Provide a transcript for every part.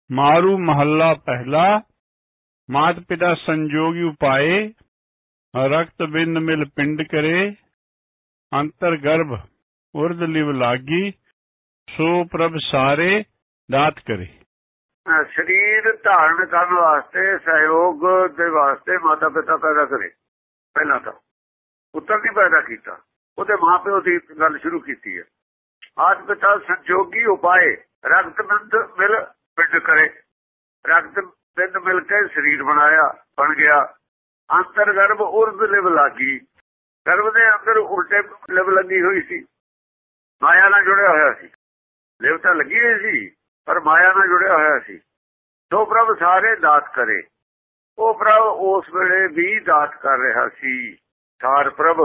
मारू महला पहला। मात पिता संजोगी उपाए। रक्त बिंद मिल पिंड करे। अंतर गर्भ उर्द लिव लागी। सो प्रभ सारे दात करे। ਸਰੀਰ ਧਾਰਨ ਕਰਨ ਵਾਸਤੇ ਸਹਿਯੋਗ ਦੇ ਵਾਸਤੇ ਮਾਤਾ ਪਿਤਾ ਪੈਦਾ ਕਰੇ। ਪਹਿਲਾਂ ਤਾਂ ਪੁੱਤਰ ਨਹੀਂ ਪੈਦਾ ਕੀਤਾ, ਉਹਦੇ ਮਾਪਿਓ ਦੀ ਗੱਲ ਸ਼ੁਰੂ ਕੀਤੀ ਹੈ। ਆਦ ਪਿਤਾ ਸੰਜੋਗੀ ਉਪਾਏ। ਰਕਤ ਬਿੰਦ ਮਿਲ ਪਿੰਡ ਕਰੇ। ਰਕਤ ਬਿੰਦ ਮਿਲ ਕੇ ਸਰੀਰ ਬਣਾਇਆ, ਬਣ ਗਿਆ। ਅੰਤਰ ਗਰਭ ਉਰਦ ਲਿਵ ਲਾਗੀ। ਗਰਭ ਦੇ ਅੰਦਰ ਉਲਟੇ ਲਿਵ ਲੱਗੀ ਹੋਈ ਸੀ, ਮਾਇਆ ਨਾਲ ਜੁੜਿਆ ਹੋਇਆ ਸੀ। ਲਿਵ ਤਾਂ ਲੱਗੀ ਹੋਈ ਸੀ ਪਰ ਮਾਇਆ ਨਾਲ ਜੁੜਿਆ ਹੋਇਆ ਸੀ। ਸੋ ਪ੍ਰਭ ਸਾਰੇ ਦਾਤ ਕਰੇ। ਉਹ ਪ੍ਰਭ ਉਸ ਵੇਲੇ ਵੀ ਦਾਤ ਕਰ ਰਿਹਾ ਸੀ। ਸਾਰ ਪ੍ਰਭ,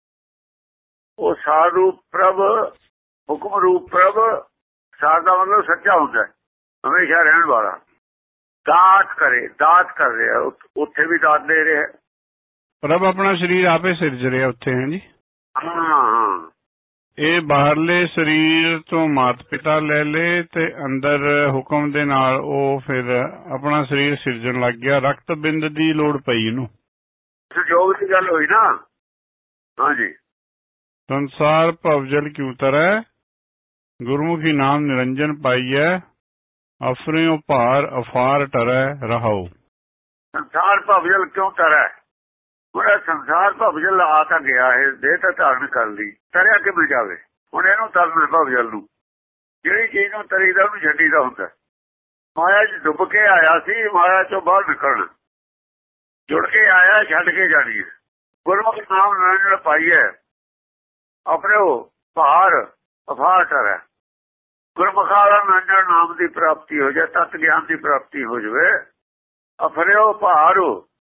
ਉਹ ਸਾਰ ਰੂਪ ਪ੍ਰਭ, ਹੁਕਮ ਰੂਪ ਪ੍ਰਭ। ਸਾਰ ਦਾ ਮਤਲਬ ਸੱਚਾ ਹੁੰਦਾ, ਹਮੇਸ਼ਾ ਰਹਿਣ ਵਾਲਾ। ਦਾਤ ਕਰੇ, ਦਾਤ ਕਰ ਰਿਹਾ। ਉੱਥੇ ਵੀ ਦਾਤ ਦੇ ਰਿਹਾ। ਪ੍ਰਭ ਆਪਣਾ ਸਰੀਰ ਆਪੇ ਸਿਰਜ ਰਿਹਾ ਉੱਥੇ ਹੈ ਜੀ। ਹਾਂ, ਇਹ ਬਾਹਰਲੇ ਸਰੀਰ ਤੋਂ ਮਾਤ ਪਿਤਾ ਲੈ ਲੇ ਤੇ ਅੰਦਰ ਹੁਕਮ ਦੇ ਨਾਲ ਉਹ ਫਿਰ ਆਪਣਾ ਸਰੀਰ ਸਿਰਜਣ ਲੱਗ ਗਿਆ। ਰਕਤ ਬਿੰਦ ਦੀ ਲੋੜ ਪਈ ਇਹਨੂੰ। ਸੰਜੋਗ ਦੀ ਗੱਲ ਹੋਈ ਨਾ। ਹਾਂਜੀ। ਸੰਸਾਰ ਭਵਜਲ ਕਿਉ ਤਰੈ। ਗੁਰਮੁਖੀ ਨਾਮ ਨਿਰੰਜਨ ਪਾਈਐ। ਅਫਰਿਓ ਭਾਰ ਅਫਾਰ ਟਰੈ ਰਹਾਉ। ਸੰਸਾਰ ਭਵਜਲ ਕਿਉਂ ਤਰੈ। ਉਹਦਾ ਸੰਸਾਰ ਭਵਜਲ ਆ ਤਾਂ ਗਿਆ ਹੈ, ਦੇਹ ਤਾਂ ਧਾਰਨ ਕਰ ਲਈ, ਤਰਿਆ ਕਿਵੇਂ ਜਾਵੇ। ਹੁਣ ਇਹਨੂੰ ਤਰਨਾ ਭਵਜਲ ਨੂੰ। ਜਿਹੜੀ ਚੀਜ਼ ਨੂੰ ਤਰੀਦਾ ਉਹਨੂੰ ਛੱਡੀਦਾ ਹੁੰਦਾ। ਮਾਇਆ 'ਚ ਡੁੱਬ ਕੇ ਆਇਆ ਸੀ, ਮਾਇਆ 'ਚੋਂ ਬਾਹਰ ਨਿਕਲਣਾ। ਜੁੜ ਕੇ ਆਇਆ, ਛੱਡ ਕੇ ਜਾਣੀ ਹੈ। ਗੁਰਮੁਖ ਨਾਮ ਨਿਰੰਜਨ ਪਾਈਐ। ਆਪਣੇ ਉਹ ਭਾਰ ਅਫਾਰ ਟਰੈ। ਗੁਰਮੁਖਾਂ ਵਾਲਾ ਨਿਰੰਜਨ ਨਾਮ ਦੀ ਪ੍ਰਾਪਤੀ ਹੋ ਜਾਏ, ਤਤ ਗਿਆਨ ਦੀ ਪ੍ਰਾਪਤੀ ਹੋ ਜਾਵੇ। ਅਫਰਿਓ ਭਾਰ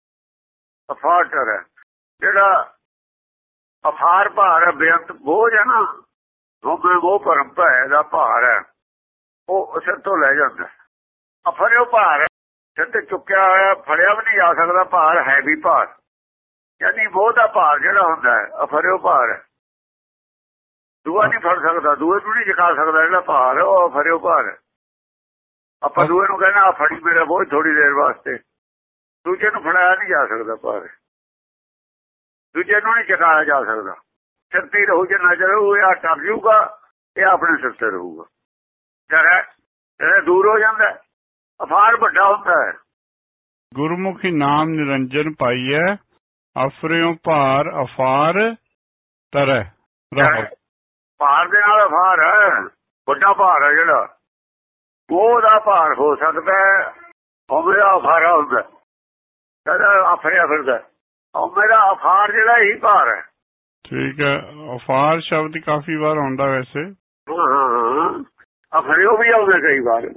ਅਫਾਰ ਟਰੈ। ਜਿਹੜਾ ਅਫਾਰ ਭਾਰ ਹੈ, ਬੇਅੰਤ ਬੋਝ ਹੈ ਨਾ, ਉਹ ਭਰਮ ਭੈ ਦਾ ਭਾਰ ਹੈ, ਉਹ ਸਿਰ ਤੋਂ ਲੈ ਜਾਂਦਾ। ਅਫਰਿਓ ਭਾਰ ਸਿਰ ਤੇ ਚੁੱਕਿਆ ਹੋਇਆ, ਫੜਿਆ ਵੀ ਨਹੀਂ ਜਾ ਸਕਦਾ। ਭਾਰ ਹੈ ਵੀ ਭਾਰ, ਯਾਨੀ ਮੋਹ ਦਾ ਭਾਰ ਜਿਹੜਾ ਹੁੰਦਾ ਹੈ, ਅਫਰਿਓ ਭਾਰ ਹੈ। ਦੂਆ ਨਹੀਂ ਫੜ ਸਕਦਾ, ਦੂਏ ਨੂੰ ਨਹੀਂ ਚੁਕਾ ਸਕਦਾ। ਜਿਹੜਾ ਭਾਰ ਉਹ ਅਫਰਿਓ ਭਾਰ ਹੈ। ਆਪਾਂ ਦੂਏ ਨੂੰ ਕਹਿੰਦਾ ਆ ਫੜੀ ਮੇਰਾ ਬੋਝ ਥੋੜੀ ਦੇਰ ਵਾਸਤੇ, ਦੂਜੇ ਨੂੰ ਫੜਾਇਆ ਨਹੀਂ ਜਾ ਸਕਦਾ। ਭਾਰ ਦੂਜੇ ਨੂੰ ਨਹੀਂ ਚੁਕਾਇਆ ਜਾ ਸਕਦਾ। ਸਿਰ ਤੇ ਰਹੂ, ਜੇ ਨਾ ਰਹੂ ਇਹ ਟਰ ਜੂਗਾ, ਇਹ ਆਪਣੇ ਸਿਰ ਤੇ ਰਹੂਗਾ। ਦੂਰ ਹੋ ਜਾਂਦਾ, ਅਫਾਰ ਵੱਡਾ ਹੁੰਦਾ ਹੈ। ਗੁਰਮੁਖੀ ਨਾਮ ਨਿਰੰਜਨ ਪਾਈਐ। ਅਫਰਿਓ ਭਾਰ ਅਫਾਰ ਤਰੈ ਰਹਾਉ। ਭਾਰ ਦੇ ਨਾਲ ਅਫਾਰ ਹੈ, ਵੱਡਾ ਭਾਰ ਹੈ ਜਿਹੜਾ, ਉਹਦਾ ਭਾਰ ਹੋ ਸਕਦਾ ਹੈ। ਉਹ ਮੇਰਾ ਅਫਾਰਾ ਹੁੰਦਾ, ਕਹਿੰਦਾ ਆਫਰਿਆ ਫਿਰਦਾ। ਉਹ ਮੇਰਾ ਅਫਾਰ ਜਿਹੜਾ ਹੀ ਭਾਰ ਹੈ। ਠੀਕ ਹੈ। ਅਫਾਰ ਸ਼ਬਦ ਕਾਫੀ ਵਾਰ ਆਉਂਦਾ ਵੈਸੇ। ਹਾਂ, ਅਫਰਿਓ ਵੀ ਆਉਂਦਾ ਕਈ ਵਾਰ।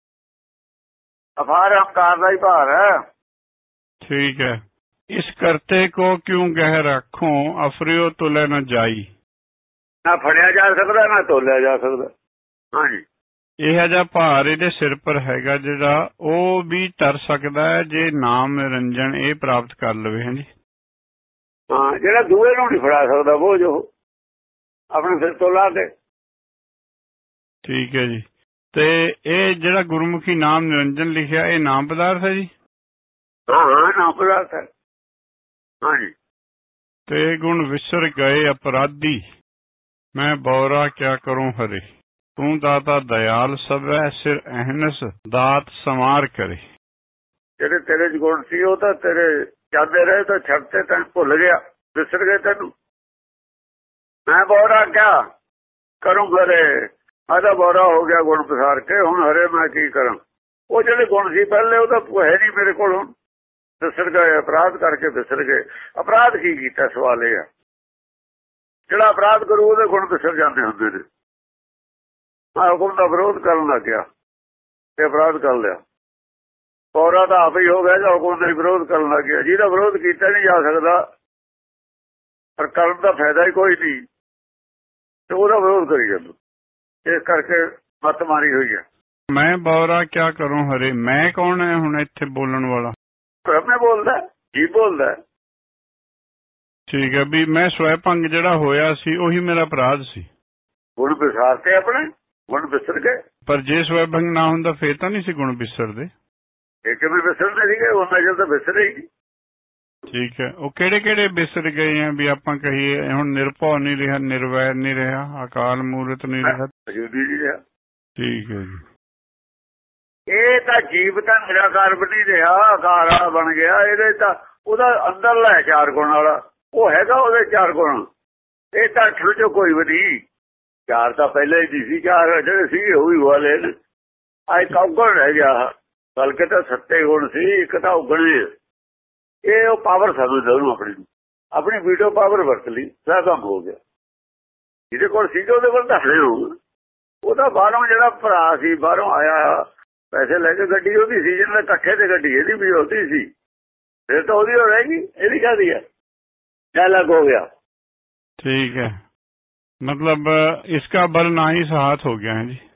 ਅਫਾਰ ਅਹੰਕਾਰ ਦਾ ਹੀ ਭਾਰ ਹੈ। ਠੀਕ ਹੈ। ਇਸ ਕਰਤੇ ਕੋ ਕਿਉਂ ਗਹਿ ਰੱਖੋ। ਅਫਰਿਓ ਤੁਲੇ ਨਾ ਜਾਈ। ਨਾ ਫੜਿਆ ਜਾ ਸਕਦਾ, ਨਾ ਤੋਲਿਆ ਜਾ ਸਕਦਾ। ਹਾਂਜੀ। ਇਹ ਜਿਹਾ ਭਾਰ ਇਹਦੇ ਸਿਰ ਪਰ ਹੈਗਾ ਜਿਹੜਾ, ਉਹ ਵੀ ਤਰ ਸਕਦਾ ਹੈ ਜੇ ਨਾਮ ਨਿਰੰਜਨ ਇਹ ਪ੍ਰਾਪਤ ਕਰ ਲਵੇ। ਹਾਂਜੀ। ਹਾਂ, ਜਿਹੜਾ ਦੂਏ ਨੂੰ ਨਹੀਂ ਫੜਾ ਸਕਦਾ ਬੋਝ, ਉਹ ਆਪਣੇ ਸਿਰ ਤੋਂ ਲਾ ਕੇ। ਠੀਕ ਹੈ ਜੀ। ਤੇ ਇਹ ਜਿਹੜਾ ਗੁਰਮੁਖੀ ਨਾਮ ਨਿਰੰਜਨ ਲਿਖਿਆ, ਇਹ ਨਾਮ ਪਦਾਰਥ ਹੈ ਜੀ। ਹਾਂ, ਨਾਮ ਪਦਾਰਥ ਹੈ। ਹਾਂਜੀ। ਤੇ ਗੁਣ ਵਿਸਰ ਗਏ ਅਪਰਾਧੀ। ਮੈਂ ਬੌਰਾ ਕਿਆ ਕਰੂੰ ਹਰੇ। ਤੂੰ ਦਾਤਾ ਦਇਆਲ ਸਭੈ। ਸਿਰ ਅਹਨਸ ਦਾਤ ਸਮਾਰ ਕਰੇ। ਜਿਹੜੇ ਤੇਰੇ ਚ ਗੁਣ ਸੀ ਉਹ ਤਾਂ ਤੇਰੇ ਜਾਂਦੇ ਰਹੇ, ਤਾਂ ਛੱਡਤੇ, ਤੈਨੂੰ ਭੁੱਲ ਗਿਆ, ਵਿਸਰ ਗਏ ਤੈਨੂੰ। ਮੈਂ ਬੌਰਾ ਕਿਆ ਕਰੂੰ ਹਰੇ। ਆਦਾ ਬੌਰਾ ਹੋ ਗਿਆ ਗੁਣ ਪਸਾਰ ਕੇ, ਹੁਣ ਹਰੇ ਮੈਂ ਕੀ ਕਰਾਂ। ਉਹ ਜਿਹੜੇ ਗੁਣ ਸੀ ਪਹਿਲੇ, ਉਹ ਤਾਂ ਹੈ ਨਹੀਂ ਮੇਰੇ ਕੋਲ। ਹੁਣ ਵਿਸਰ ਗਏ, ਅਪਰਾਧ ਕਰਕੇ ਵਿਸਰ ਗਏ। ਅਪਰਾਧ ਕੀ ਕੀਤਾ, ਸਵਾਲ ਇਹ ਆ। ਜਿਹੜਾ ਅਪਰਾਧ ਕਰੂ ਉਹਦੇ ਗੁਣ ਵਿਸਰ ਜਾਂਦੇ ਹੁੰਦੇ ਨੇ। ਹੁਕਮ ਦਾ ਵਿਰੋਧ ਕਰਨ ਲੱਗ ਗਿਆ ਤੇ ਅਪਰਾਧ ਕਰ ਲਿਆ। ਬੌਰਾ ਤਾਂ ਆਪ ਹੀ ਹੋ ਗਿਆ, ਹੁਕਮ ਦਾ ਵਿਰੋਧ ਕਰਨ ਲੱਗ ਗਿਆ। ਜਿਹਦਾ ਵਿਰੋਧ ਕੀਤਾ ਨਹੀਂ ਜਾ ਸਕਦਾ, ਪਰ ਕਰਨ ਦਾ ਫਾਇਦਾ ਹੀ ਕੋਈ ਨਹੀਂ, ਤੇ ਉਹਦਾ ਵਿਰੋਧ ਕਰੀ ਜਾਂਦਾ। ਇਸ ਕਰਕੇ ਮੱਤ ਮਾਰੀ ਹੋਈ ਹੈ। ਮੈਂ ਬੌਰਾ ਕਿਆ ਕਰੂੰ ਹਰੇ। ਮੈਂ ਕੌਣ ਹੈ ਹੁਣ ਇੱਥੇ ਬੋਲਣ ਵਾਲਾ? ਬ੍ਰਹਮੇ ਬੋਲਦਾ, ਜੀ ਬੋਲਦਾ। ਠੀਕ ਹੈ। ਵੀ ਮੈਂ ਸਵੈਭੰਗ ਜਿਹੜਾ ਹੋਇਆ ਸੀ ਉਹੀ ਮੇਰਾ ਅਪਰਾਧ ਸੀ। ਗੁਣ ਵਿਸਾਰ ਤੇ ਆਪਣੇ ਗੁਣ ਵਿਸਰ ਗਏ। ਪਰ ਜੇ ਸਵੈਭੰਗ ਨਾ ਹੁੰਦਾ ਫੇਰ ਤਾਂ ਨਹੀਂ ਸੀ ਗੁਣ ਵਿਸਰਦੇ। ਇਹ ਕਿਵੇਂ ਵਿਸਰਦੇ ਸੀਗੇ, ਉਹਨਾਂ ਚਿਰ ਤਾਂ ਵਿਸਰੇ ਹੀ ਨਹੀਂ। ਠੀਕ ਹੈ, ਉਹ ਕਿਹੜੇ ਕਿਹੜੇ ਵਿਸਰ ਗਏ ਆ ਵੀ ਆਪਾਂ ਕਹੀਏ ਹੁਣ ਨਿਰਭਉ ਨਹੀਂ ਰਿਹਾ, ਨਿਰਵੈਰ ਨਹੀਂ ਰਿਹਾ, ਅਕਾਲ ਮੂਰਤ ਨਹੀਂ ਰਿਹਾ, ਅਜੂਦੀ ਨਹੀਂ ਰਿਹਾ। ਠੀਕ ਹੈ ਜੀ। ਇਹ ਤਾਂ ਜੀਵ ਤਾਂ ਨਿਰਾਕਾਰ ਵੀ ਨਹੀਂ ਰਿਹਾ, ਆਕਾਰ ਵਾਲਾ ਬਣ ਗਿਆ। ਇਹਦੇ ਤਾਂ ਉਹਦਾ ਅੰਦਰਲਾ 4 ਗੁਣ ਵਾਲਾ ਉਹ ਹੈਗਾ, ਉਹਦੇ 4 ਗੁਣ। ਇਹ ਤਾਂ 8 ਚੋਂ ਕੋਈ ਵੀ ਨਹੀਂ। 4 ਤਾਂ ਪਹਿਲਾਂ ਹੀ ਨਹੀਂ ਸੀ, 4 ਜਿਹੜੇ ਸੀ ਉਹ ਵੀ ਵਾਲੇ ਨੇ। ਅੱਜ ਕੌਗਣ ਰਹਿ ਗਿਆ, ਬਲਕਿ ਤਾਂ 7 ਗੁਣ ਸੀ, ਇੱਕ ਤਾਂ ਉਗਣੇ। ਇਹ ਉਹ ਪਾਵਰ ਸਮਝਦਾ ਉਹਨੂੰ, ਆਪਣੀ ਵੀਡੀਓ ਪਾਵਰ ਵਰਤ ਲਈ, ਸਾਰਾ ਕੰਮ ਹੋ ਗਿਆ। ਜਿਹਦੇ ਕੋਲ ਸੀ ਉਹਦੇ ਕੋਲ ਦੱਸਦੇ ਹੋ। ਉਹਦਾ ਬਾਹਰੋਂ ਜਿਹੜਾ ਭਰਾ ਸੀ, ਬਾਹਰੋਂ ਆਇਆ ਪੈਸੇ ਲੈ ਕੇ, ਗੱਡੀ ਉਹਦੀ ਸੀ, ਜਿਹਨਾਂ ਦੇ ਇਕੱਠੇ ਤੇ ਗੱਡੀ ਇਹਦੀ ਵੀ ਉਹਦੀ ਸੀ। ਫਿਰ ਤਾਂ ਉਹਦੀ ਹੋ ਰਹੇਗੀ, ਇਹਦੀ ਕਾਹਦੀ ਹੈ, ਡਾਇਲੌਗ ਹੋ ਗਿਆ। ठीक है, मतलब इसका बल ना ही साथ हो गया है जी।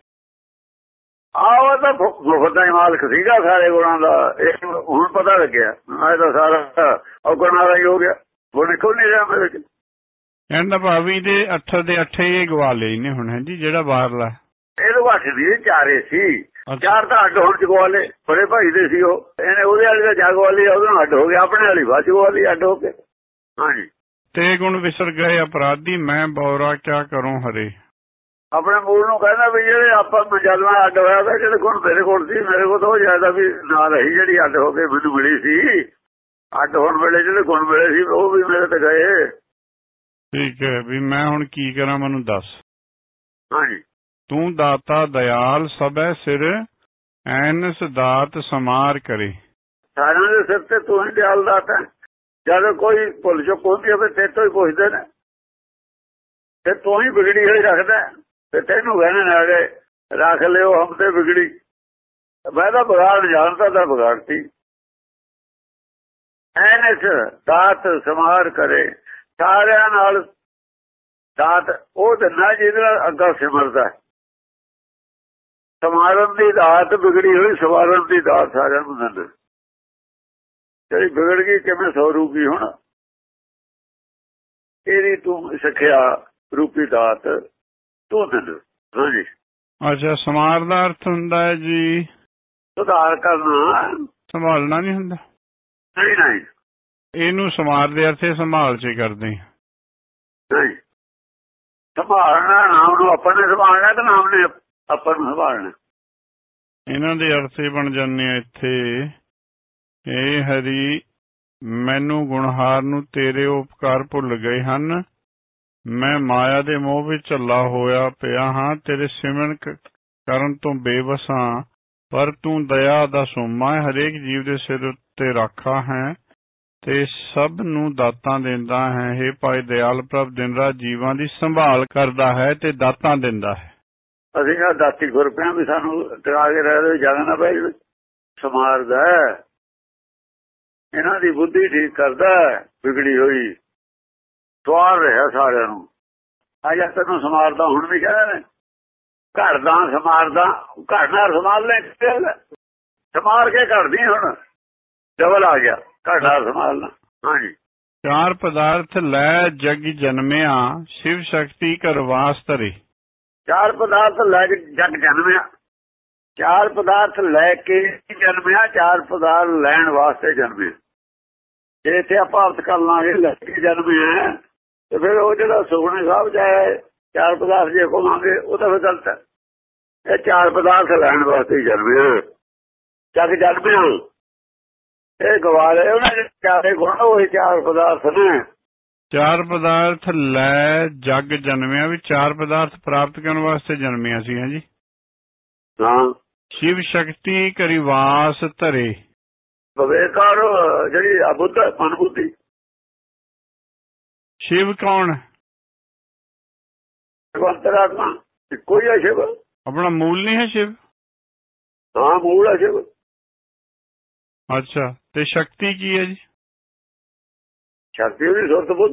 ਉਹ ਤਾਂ ਮੁਫਤ ਦਾ ਮਾਲਕ ਸੀਗਾ ਸਾਰੇ ਗੁਣਾਂ ਦਾ। ਇਹ ਹੁਣ ਪਤਾ ਲੱਗਿਆ, ਮੈਂ ਤਾਂ ਸਾਰਾ ਔਗੁਣਾਂ ਦਾ ਹੀ ਹੋ ਗਿਆ। ਹੁਣ ਨਿਕਲ ਨਹੀਂ ਰਿਹਾ ਮੇਰੇ ਵਿੱਚ। ਕਹਿਣ ਦਾ ਭਾਵ ਵੀ ਦੇ 8 ਦੇ 8 ਹੀ ਗਵਾ ਲਏ ਨੇ ਹੁਣ ਹੈ ਜੀ, ਜਿਹੜਾ ਬਾਹਰਲਾ ਇਹਦੇ ਵਾਟ ਦੀ 4 ਸੀ। 4 ਤਾਂ ਅੱਡ ਹੋਣ ਚ ਗਵਾ ਲਏ, ਬੜੇ ਭਾਈ ਦੇ ਸੀ ਉਹ। ਇਹਨੇ ਉਹਦੇ ਵਾਲੀ ਦਾ ਜਾ ਗਵਾ ਲਈ, ਉਹਦੇ ਨਾਲ ਅੱਡ ਹੋ ਗਿਆ, ਆਪਣੇ ਵਾਲੀ ਬਾਅਦ ਗਵਾ ਲਈ ਅੱਡ ਹੋ ਕੇ। ਹਾਂਜੀ, ਤੇ ਗੁਣ ਵਿਸਰ ਗਏ ਅਪਰਾਧੀ, ਮੈਂ ਬੌਰਾ ਕਿਆ ਕਰੂੰ ਹਰੇ। ਆਪਣੇ ਮੂਲ ਨੂੰ ਕਹਿੰਦਾ ਵੀ ਜਿਹੜੇ ਆਪਾਂ ਜਦ ਮੈਂ ਅੱਡ ਹੋਇਆ ਤਾਂ ਜਿਹੜੇ ਗੁਣ ਮੇਰੇ ਕੋਲ ਸੀ, ਮੇਰੇ ਕੋਲ ਤਾਂ ਉਹ ਜ਼ਿਆਦਾ ਵੀ ਨਾਲ ਰਹੀ, ਜਿਹੜੀ ਅੱਡ ਹੋ ਕੇ ਮੈਨੂੰ ਮਿਲੀ ਸੀ। ਅੱਡ ਹੋਣ ਵੇਲੇ ਜਿਹੜੇ ਗੁਣ ਮਿਲੇ ਸੀ ਉਹ ਵੀ ਮੇਰੇ ਤੇ ਗਏ। ਠੀਕ ਹੈ, ਵੀ ਮੈਂ ਹੁਣ ਕੀ ਕਰਾਂ, ਮੈਨੂੰ ਦੱਸ। ਹਾਂਜੀ, ਤੂੰ ਦਾਤਾ ਦਇਆਲ ਸਭੈ ਸਿਰ, ਐਨਸ ਦਾਤ ਸਮਾਰ ਕਰੇ। ਸਾਰਿਆਂ ਦੇ ਸਿਰ ਤੇ ਤੂੰ ਹੀ ਦਿਆਲ ਦਾਤਾ। ਜਦ ਕੋਈ ਭੁੱਲ ਚੁੱਕ ਹੁੰਦੀ ਹੋਵੇ ਤੇਰੇ ਤੋਂ ਹੀ ਪੁੱਛਦੇ ਨੇ, ਤੇ ਤੂੰ ਹੀ ਵਿਗੜੀ ਹੋਈ ਰੱਖਦਾ, ਤੇ ਤੈਨੂੰ ਕਹਿਣੇ ਨਾਲੇ ਰੱਖ ਲਿਓ ਹਮ ਤੇ ਵਿਗੜੀ। ਮੈਂ ਤਾਂ ਵਿਗਾੜ ਜਾਣਦਾ ਤਾਂ ਵਿਗਾੜਤੀ। ਐਨਸ ਦਾਤ ਸਮਾਰ ਕਰੇ, ਸਾਰਿਆਂ ਨਾਲ ਦਾਤ ਉਹ ਦਿੰਦਾ ਜਿਹਦੇ ਨਾਲ ਅੱਗਾ ਸਿਮਰਦਾ। ਸਮਾਰਨ ਦੀ ਦਾਤ, ਵਿਗੜੀ ਹੋਈ ਸਵਾਰਨ ਦੀ ਦਾਤ ਸਾਰਿਆਂ ਨੂੰ ਦਿੰਦਾ। ਜਿਹੜੀ ਵਿਗੜ ਗਈ ਕਿਵੇਂ ਸੌਰੂਗੀ ਹੁਣ, ਇਹਦੀ ਤੂੰ ਸਿੱਖਿਆ ਰੂਪੀ ਦਾਤ ਤੂੰ ਦਿੰਦਾ। ਹਾਂਜੀ, ਅੱਛਾ, ਸਮਾਰ ਦਾ ਅਰਥ ਹੁੰਦਾ ਹੈ ਜੀ ਸੁਧਾਰ ਕਰਨਾ, ਸੰਭਾਲਣਾ ਨਹੀਂ ਹੁੰਦਾ। ਨਹੀਂ ਨਹੀਂ, ਇਹਨੂੰ ਸਮਾਰ ਦੇ ਅਰਥੇ ਸੰਭਾਲ ਚ ਕਰਦੇ। ਨਹੀਂ, ਸੰਭਾਲਣਾ ਨਾਮ ਨੂੰ ਆਪਾਂ ਨੇ ਸੰਭਾਲਣਾ ਤੇ ਨਾਮ ਨੇ ਆਪਾਂ ਨੂੰ ਸੰਭਾਲਣਾ। ਇਹਨਾਂ ਦੇ ਅਰਥੇ ਬਣ ਜਾਂਦੇ ਆ ਇੱਥੇ, ਇਹ ਹਰੀ ਮੈਨੂੰ ਗੁਣਹਾਰ ਨੂੰ ਤੇਰੇ ਉਪਕਾਰ ਭੁੱਲ ਗਏ ਹਨ। ਮੈਂ ਮਾਇਆ ਦੇ ਮੋਹ ਵਿੱਚ ਝੱਲਾ ਹੋਇਆ ਪਿਆ ਹਾਂ, ਤੇਰੇ ਸਿਮਰਨ ਕਰਨ ਤੋਂ ਬੇਵਸ ਹਾਂ। ਪਰ ਤੂੰ ਦਇਆ ਦਾ ਸੋਮਾ ਹੈ, ਹਰੇਕ ਜੀਵ ਦੇ ਸਿਰ ਉੱਤੇ ਰਾਖਾ ਹੈ ਤੇ ਸਭ ਨੂੰ ਦਾਤਾਂ ਦਿੰਦਾ ਹੈ। ਹੇ ਭਾਈ ਦਿਆਲ ਪ੍ਰਭ ਦਿਨ ਰਾਤ ਜੀਵਾਂ ਦੀ ਸੰਭਾਲ ਕਰਦਾ ਹੈ ਤੇ ਦਾਤਾਂ ਦਿੰਦਾ ਹੈ। ਅਸੀਂ ਕਿਹਾ ਦਾਤੀ ਗੁਰਪਿਆਂ ਵੀ ਸਾਨੂੰ ਟਿਕਾ ਕੇ ਰਹਿ ਜਾਣਾ ਨਾ ਪੈ ਜਾਵੇ। ਸਮਾਰਦਾ, ਇਹਨਾਂ ਦੀ ਬੁੱਧੀ ਠੀਕ ਕਰਦਾ, ਵਿਗੜੀ ਹੋਈ ਸਵਾਰ ਰਿਹਾ ਸਾਰਿਆਂ ਨੂੰ। ਅੱਜ ਤੈਨੂੰ ਸਮਾਰਦਾ, ਹੁਣ ਵੀ ਕਹਿੰਦੇ ਨੇ ਘਰ ਦਾ ਸਮਾਰਦਾ, ਘਰ ਨਾਲ ਸੰਭਾਲ ਲੈ, ਸਮਾਰ ਕੇ ਘੜਦੀ। ਹੁਣ ਡਬਲ ਆ ਗਿਆ, ਘਰ ਨਾਲ ਸੰਭਾਲਣਾ। ਹਾਂਜੀ, 4 ਪਦਾਰਥ ਲੈ ਜਗ ਜਨਮਿਆ, ਸ਼ਿਵ ਸ਼ਕਤੀ ਕਰਵਾਸ ਧਰੇ। 4 ਪਦਾਰਥ ਲੈ ਕੇ ਜਗ ਜਨਮਿਆ, 4 ਪਦਾਰਥ ਲੈ ਕੇ ਜਨਮਿਆ, 4 ਪਦਾਰਥ ਲੈਣ ਵਾਸਤੇ ਜਨਮਿਆ। ਜੇ ਇੱਥੇ ਆਪਾਂ ਅਰਥ ਕਰ ਲਾਂਗੇ ਲੈ ਕੇ ਜਨਮਿਆ, ਤੇ ਫਿਰ ਉਹ ਜਿਹੜਾ ਸੁਖਮਨੀ ਸਾਹਿਬ ਜਾਏ 4 ਪਦਾਰਥ ਜੇ ਕਹਾਂਗੇ ਉਹ ਤਾਂ ਫਿਰ ਗਲਤ ਹੈ। ਇਹ 4 ਪਦਾਰਥ ਲੈਣ ਵਾਸਤੇ ਜਨਮਿਆ, ਜਗ ਜਨਮਿਆ। ਇਹ ਗਵਾ ਲਏ ਉਹਨਾਂ ਦੇ 4 ਗੁਣ, ਉਹੀ 4 ਪਦਾਰਥ ਨੇ। 4 ਪਦਾਰਥ ਲੈ ਜਗ ਜਨਮਿਆ, ਵੀ 4 ਪਦਾਰਥ ਪ੍ਰਾਪਤ ਕਰਨ ਵਾਸਤੇ ਜਨਮਿਆ ਸੀ। ਜੀ ਹਾਂ, ਸ਼ਿਵ ਸ਼ਕਤੀ ਕਰਿਵਾਸ ਧਰੇ। ਵਿਵੇਕਾਰ ਜਿਹੜੀ ਅਬੁੱਧ ਮਨਬੁੱਧੀ। ਸ਼ਿਵ ਕੌਣ? ਅੰਤਰਾਤਮਾ ਇੱਕੋ ਹੀ ਹੈ ਸ਼ਿਵ। ਆਪਣਾ ਮੂਲ ਨਹੀਂ ਹੈ ਸ਼ਿਵ? ਹਾਂ, ਮੂਲ ਹੈ ਸ਼ਿਵ। ਅੱਛਾ, ਤੇ ਸ਼ਕਤੀ ਕੀ ਹੈ ਜੀ? ਸ਼ਕਤੀ ਉਹਦੀ ਸੁਰਤ ਬੁੱਧ।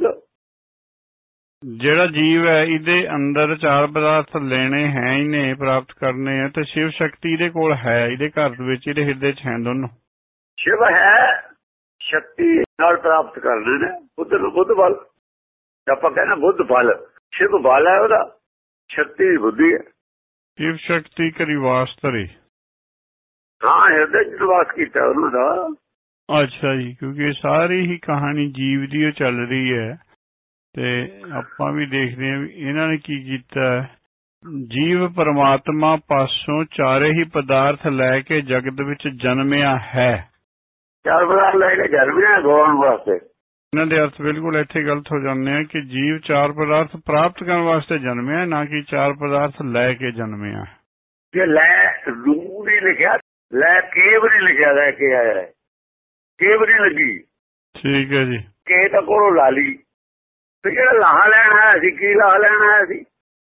ਜਿਹੜਾ ਜੀਵ ਹੈ ਇਹਦੇ ਅੰਦਰ 4 ਪਦਾਰਥ ਲੈਣੇ ਹੈ ਹੀ ਨੇ, ਪ੍ਰਾਪਤ ਕਰਨੇ ਹੈ, ਤੇ ਸ਼ਿਵ ਸ਼ਕਤੀ ਇਹਦੇ ਕੋਲ ਹੈ, ਇਹਦੇ ਘਰ ਵਿੱਚ, ਇਹਦੇ ਹਿਰਦੇ ਚ ਹੈ ਦੋਨੋਂ। ਸ਼ਿਵ ਹੈ, ਸ਼ਕਤੀ ਨਾਲ ਪ੍ਰਾਪਤ ਕਰਨੇ ਨੇ। ਬੁੱਧ ਨੂੰ ਬੁੱਧ ਬਲ ਆਪਾਂ ਕਹਿੰਦੇ, ਬੁੱਧ ਬਲ। ਸ਼ਿਵ ਬਲ ਹੈ ਉਹਦਾ, ਸ਼ਕਤੀ ਬੁੱਧੀ ਹੈ। शिव शक्ति करी वास धरे। हाँ हिरदे च निवास कीता उन्हां दा। अच्छा जी, क्योंकि सारी ही कहानी जीव दी चल रही है ते आपां भी देखदे हां भी इन्हां ने की कीता है। जीव परमात्मा पासों चारे ही पदार्थ लैके जगत विच जन्मिया है। चार पदार्थ लैके जन्मिया गवाउण वास्ते। इन्हां दे अर्थ बिल्कुल इत्थे गलत हो जाते हैं कि जीव चार पदार्थ प्राप्त करने वास्ते जन्मिया, ना कि चार पदार्थ लैके जन्मिया। जे लै लू नहीं लिखिया, लै के भी नहीं लिखिया, लैके आया है, के भी नहीं लगी। ठीक है जी। के तो कोलों ला ली ते जेड़ा लाहा लैण आया सी, की लाहा लैण आया सी?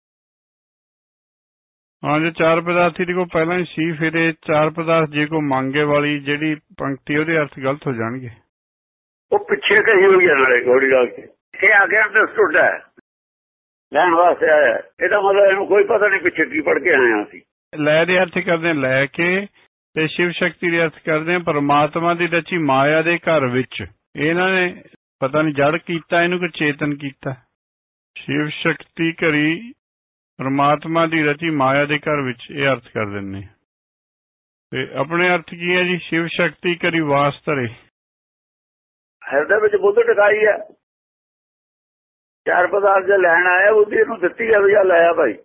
हाँ जी, चार पदार्थ ही को पहला ही सी, फिर ये चार पदार्थ जे को मांगे वाली जेड़ी पंक्ति ਉਹਦੇ अर्थ गलत हो जाएंगे। वो पीछे कही हुई है नाले घोड़ी डाल के आगे अंडरस्टूड है, लैण वास्ते आया। ਇਹਦਾ मतलब ਇਹਨੂੰ ਕੋਈ पता नहीं पीछे की पढ़ के आए हैं ਅਸੀਂ। ਲੈ ਦੇ अर्थ ਕਰਦੇ हैं लैके ਤੇ शिव शक्ति ਦੇ अर्थ ਕਰਦੇ हैं परमात्मा ਦੀ रची माया ਦੇ ਘਰ ਵਿੱਚ। ਇਹਨਾਂ ਨੇ ਪਤਾ ਨਹੀਂ ਜੜ ਕੀਤਾ ਇਹਨੂੰ ਕਿ ਚੇਤਨ ਕੀਤਾ। शिव शक्ति ਘਰੀ परमात्मा ਦੀ रची माया ਦੇ ਘਰ ਵਿੱਚ, ਇਹ अर्थ ਕਰ ਦਿੰਦੇ। ਤੇ ਆਪਣੇ अर्थ ਕੀ ਹੈ ਜੀ? शिव शक्ति ਘਰੀ ਵਾਸ ਧਰੇ। ਹਿਰਦੇ ਵਿੱਚ ਬੁੱਧ ਟਿਕਾਈ ਹੈ। ਚਾਰ ਪਦਾਰਥ ਜੇ ਲੈਣ ਆਇਆ ਬੁੱਧੀ ਇਹਨੂੰ ਦਿੱਤੀ ਹੈ ਵੀ ਆ ਲਿਆ ਭਾਈ।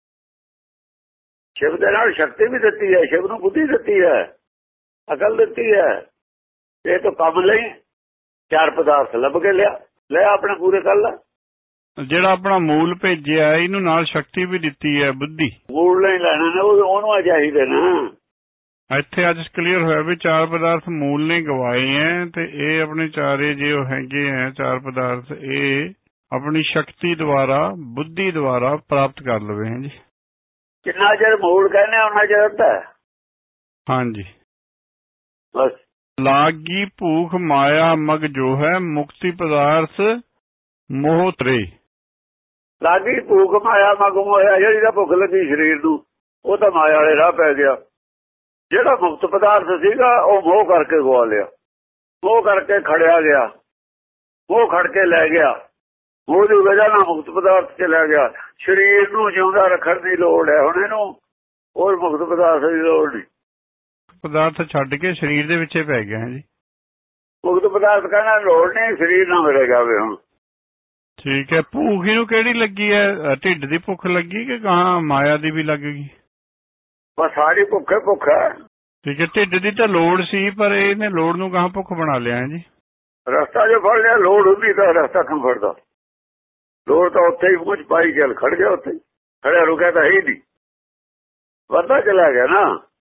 ਸ਼ਿਵ ਦੇ ਨਾਲ ਸ਼ਕਤੀ ਵੀ ਦਿੱਤੀ ਹੈ, ਸ਼ਿਵ ਨੂੰ ਬੁੱਧੀ ਦਿੱਤੀ ਹੈ, ਅਕਲ ਦਿੱਤੀ ਹੈ। ਇਹ ਤਾਂ ਕੰਮ ਲਈ ਚਾਰ ਪਦਾਰਥ ਲੱਭ ਕੇ ਲਿਆ ਆਪਣੇ ਪੂਰੇ ਕਰ ਲੈ। ਜਿਹੜਾ ਆਪਣਾ ਮੂਲ ਭੇਜਿਆ ਇਹਨੂੰ ਨਾਲ ਸ਼ਕਤੀ ਵੀ ਦਿੱਤੀ ਹੈ, ਬੁੱਧੀ। ਮੂਲ ਨਹੀਂ ਲੈਣਾ ਨੇ, ਉਹਨੂੰ ਚਾਹੀਦੇ ਨਾ। ਇੱਥੇ ਅੱਜ ਕਲੀਅਰ ਹੋਇਆ ਵੀ ਚਾਰ ਪਦਾਰਥ ਮੂਲ ਨੇ ਗਵਾਏ ਹੈ ਤੇ ਇਹ ਆਪਣੇ ਚਾਰੇ ਜੇ ਉਹ ਹੈਗੇ ਹੈ ਚਾਰ ਪਦਾਰਥ, ਇਹ ਆਪਣੀ ਸ਼ਕਤੀ ਦੁਆਰਾ, ਬੁੱਧੀ ਦੁਆਰਾ ਪ੍ਰਾਪਤ ਕਰ ਲਵੇ ਹੈ ਜੀ। ਜਿੰਨਾ ਚਿਰ ਮੂਲ ਕਹਿੰਦੇ ਉਹਨਾਂ ਚਿਰ ਹੁੰਦਾ। ਹਾਂਜੀ ਬਸ ਲਾਗੀ ਭੂਖ ਮਾਇਆ ਮਗ ਜੋ ਹੈ ਮੁਕਤੀ ਪਦਾਰਥ ਮੋਹ ਤਰੇ। ਲਾਗੀ ਭੂਖ ਮਾਇਆ ਮਗ ਮੋਇਆ, ਜਿਹੜੀ ਦਾ ਭੁੱਖ ਲੱਗੀ ਸਰੀਰ ਨੂੰ ਉਹ ਤਾਂ ਮਾਇਆ ਵਾਲੇ ਰਾਹ ਪੈ ਗਿਆ। ਜਿਹੜਾ ਮੁਕਤ ਪਦਾਰਥ ਸੀਗਾ ਉਹ ਮੋਹ ਕਰਕੇ ਗਵਾ ਲਿਆ, ਮੋਹ ਕਰਕੇ ਖੜਿਆ ਗਿਆ, ਮੋਹ ਖੜ ਕੇ ਲੈ ਗਿਆ। ਉਹਦੀ ਵਜ੍ਹਾ ਨਾਲ ਮੁਕਤ ਪਦਾਰਥ ਚਲਾ ਗਿਆ। ਸਰੀਰ ਨੂੰ ਜਿਉਂਦਾ ਰੱਖਣ ਦੀ ਲੋੜ ਹੈ ਹੁਣ ਇਹਨੂੰ, ਹੋਰ ਮੁਕਤ ਪਦਾਰਥ ਦੀ ਲੋੜ ਨਹੀਂ। ਪਦਾਰਥ ਛੱਡ ਕੇ ਸਰੀਰ ਦੇ ਵਿੱਚ ਪੈ ਗਿਆ ਜੀ। ਮੁਕਤ ਪਦਾਰਥ ਕਹਿੰਦਾ ਲੋੜ ਨਹੀਂ, ਸਰੀਰ ਨਾਲ ਮਿਲ ਜਾਵੇ ਹੁਣ। ਠੀਕ ਹੈ। ਭੂਖ ਇਹਨੂੰ ਕਿਹੜੀ ਲੱਗੀ ਹੈ? ਢਿੱਡ ਦੀ ਭੁੱਖ ਲੱਗੀ ਕਿ ਗਾਂ ਮਾਇਆ ਦੀ ਵੀ ਲੱਗ ਗਈ? ਬਸ ਸਾਰੀ ਭੁੱਖ ਹੈ। ਠੀਕ ਹੈ, ਢਿੱਡ ਦੀ ਤਾਂ ਲੋੜ ਸੀ ਪਰ ਇਹਨੇ ਲੋੜ ਨੂੰ ਗਾਂ ਭੁੱਖ ਬਣਾ ਲਿਆ ਹੈ ਜੀ। ਰਸਤਾ ਜੋ ਫੜ ਲਿਆ, ਲੋੜ ਹੁੰਦੀ ਤਾਂ ਰਸਤਾ ਕਿਉਂ ਫੜਦਾ? ਲੋੜ ਤਾਂ ਉੱਥੇ ਹੀ ਮੂੰਹ ਚ ਪਾਈ ਚੱਲ ਖੜ ਗਿਆ, ਉੱਥੇ ਖੜਿਆ ਰੁਕਿਆ ਤਾਂ ਹੈ ਹੀ ਨਹੀਂ, ਵੱਧਾ ਚਲਾ ਗਿਆ ਨਾ।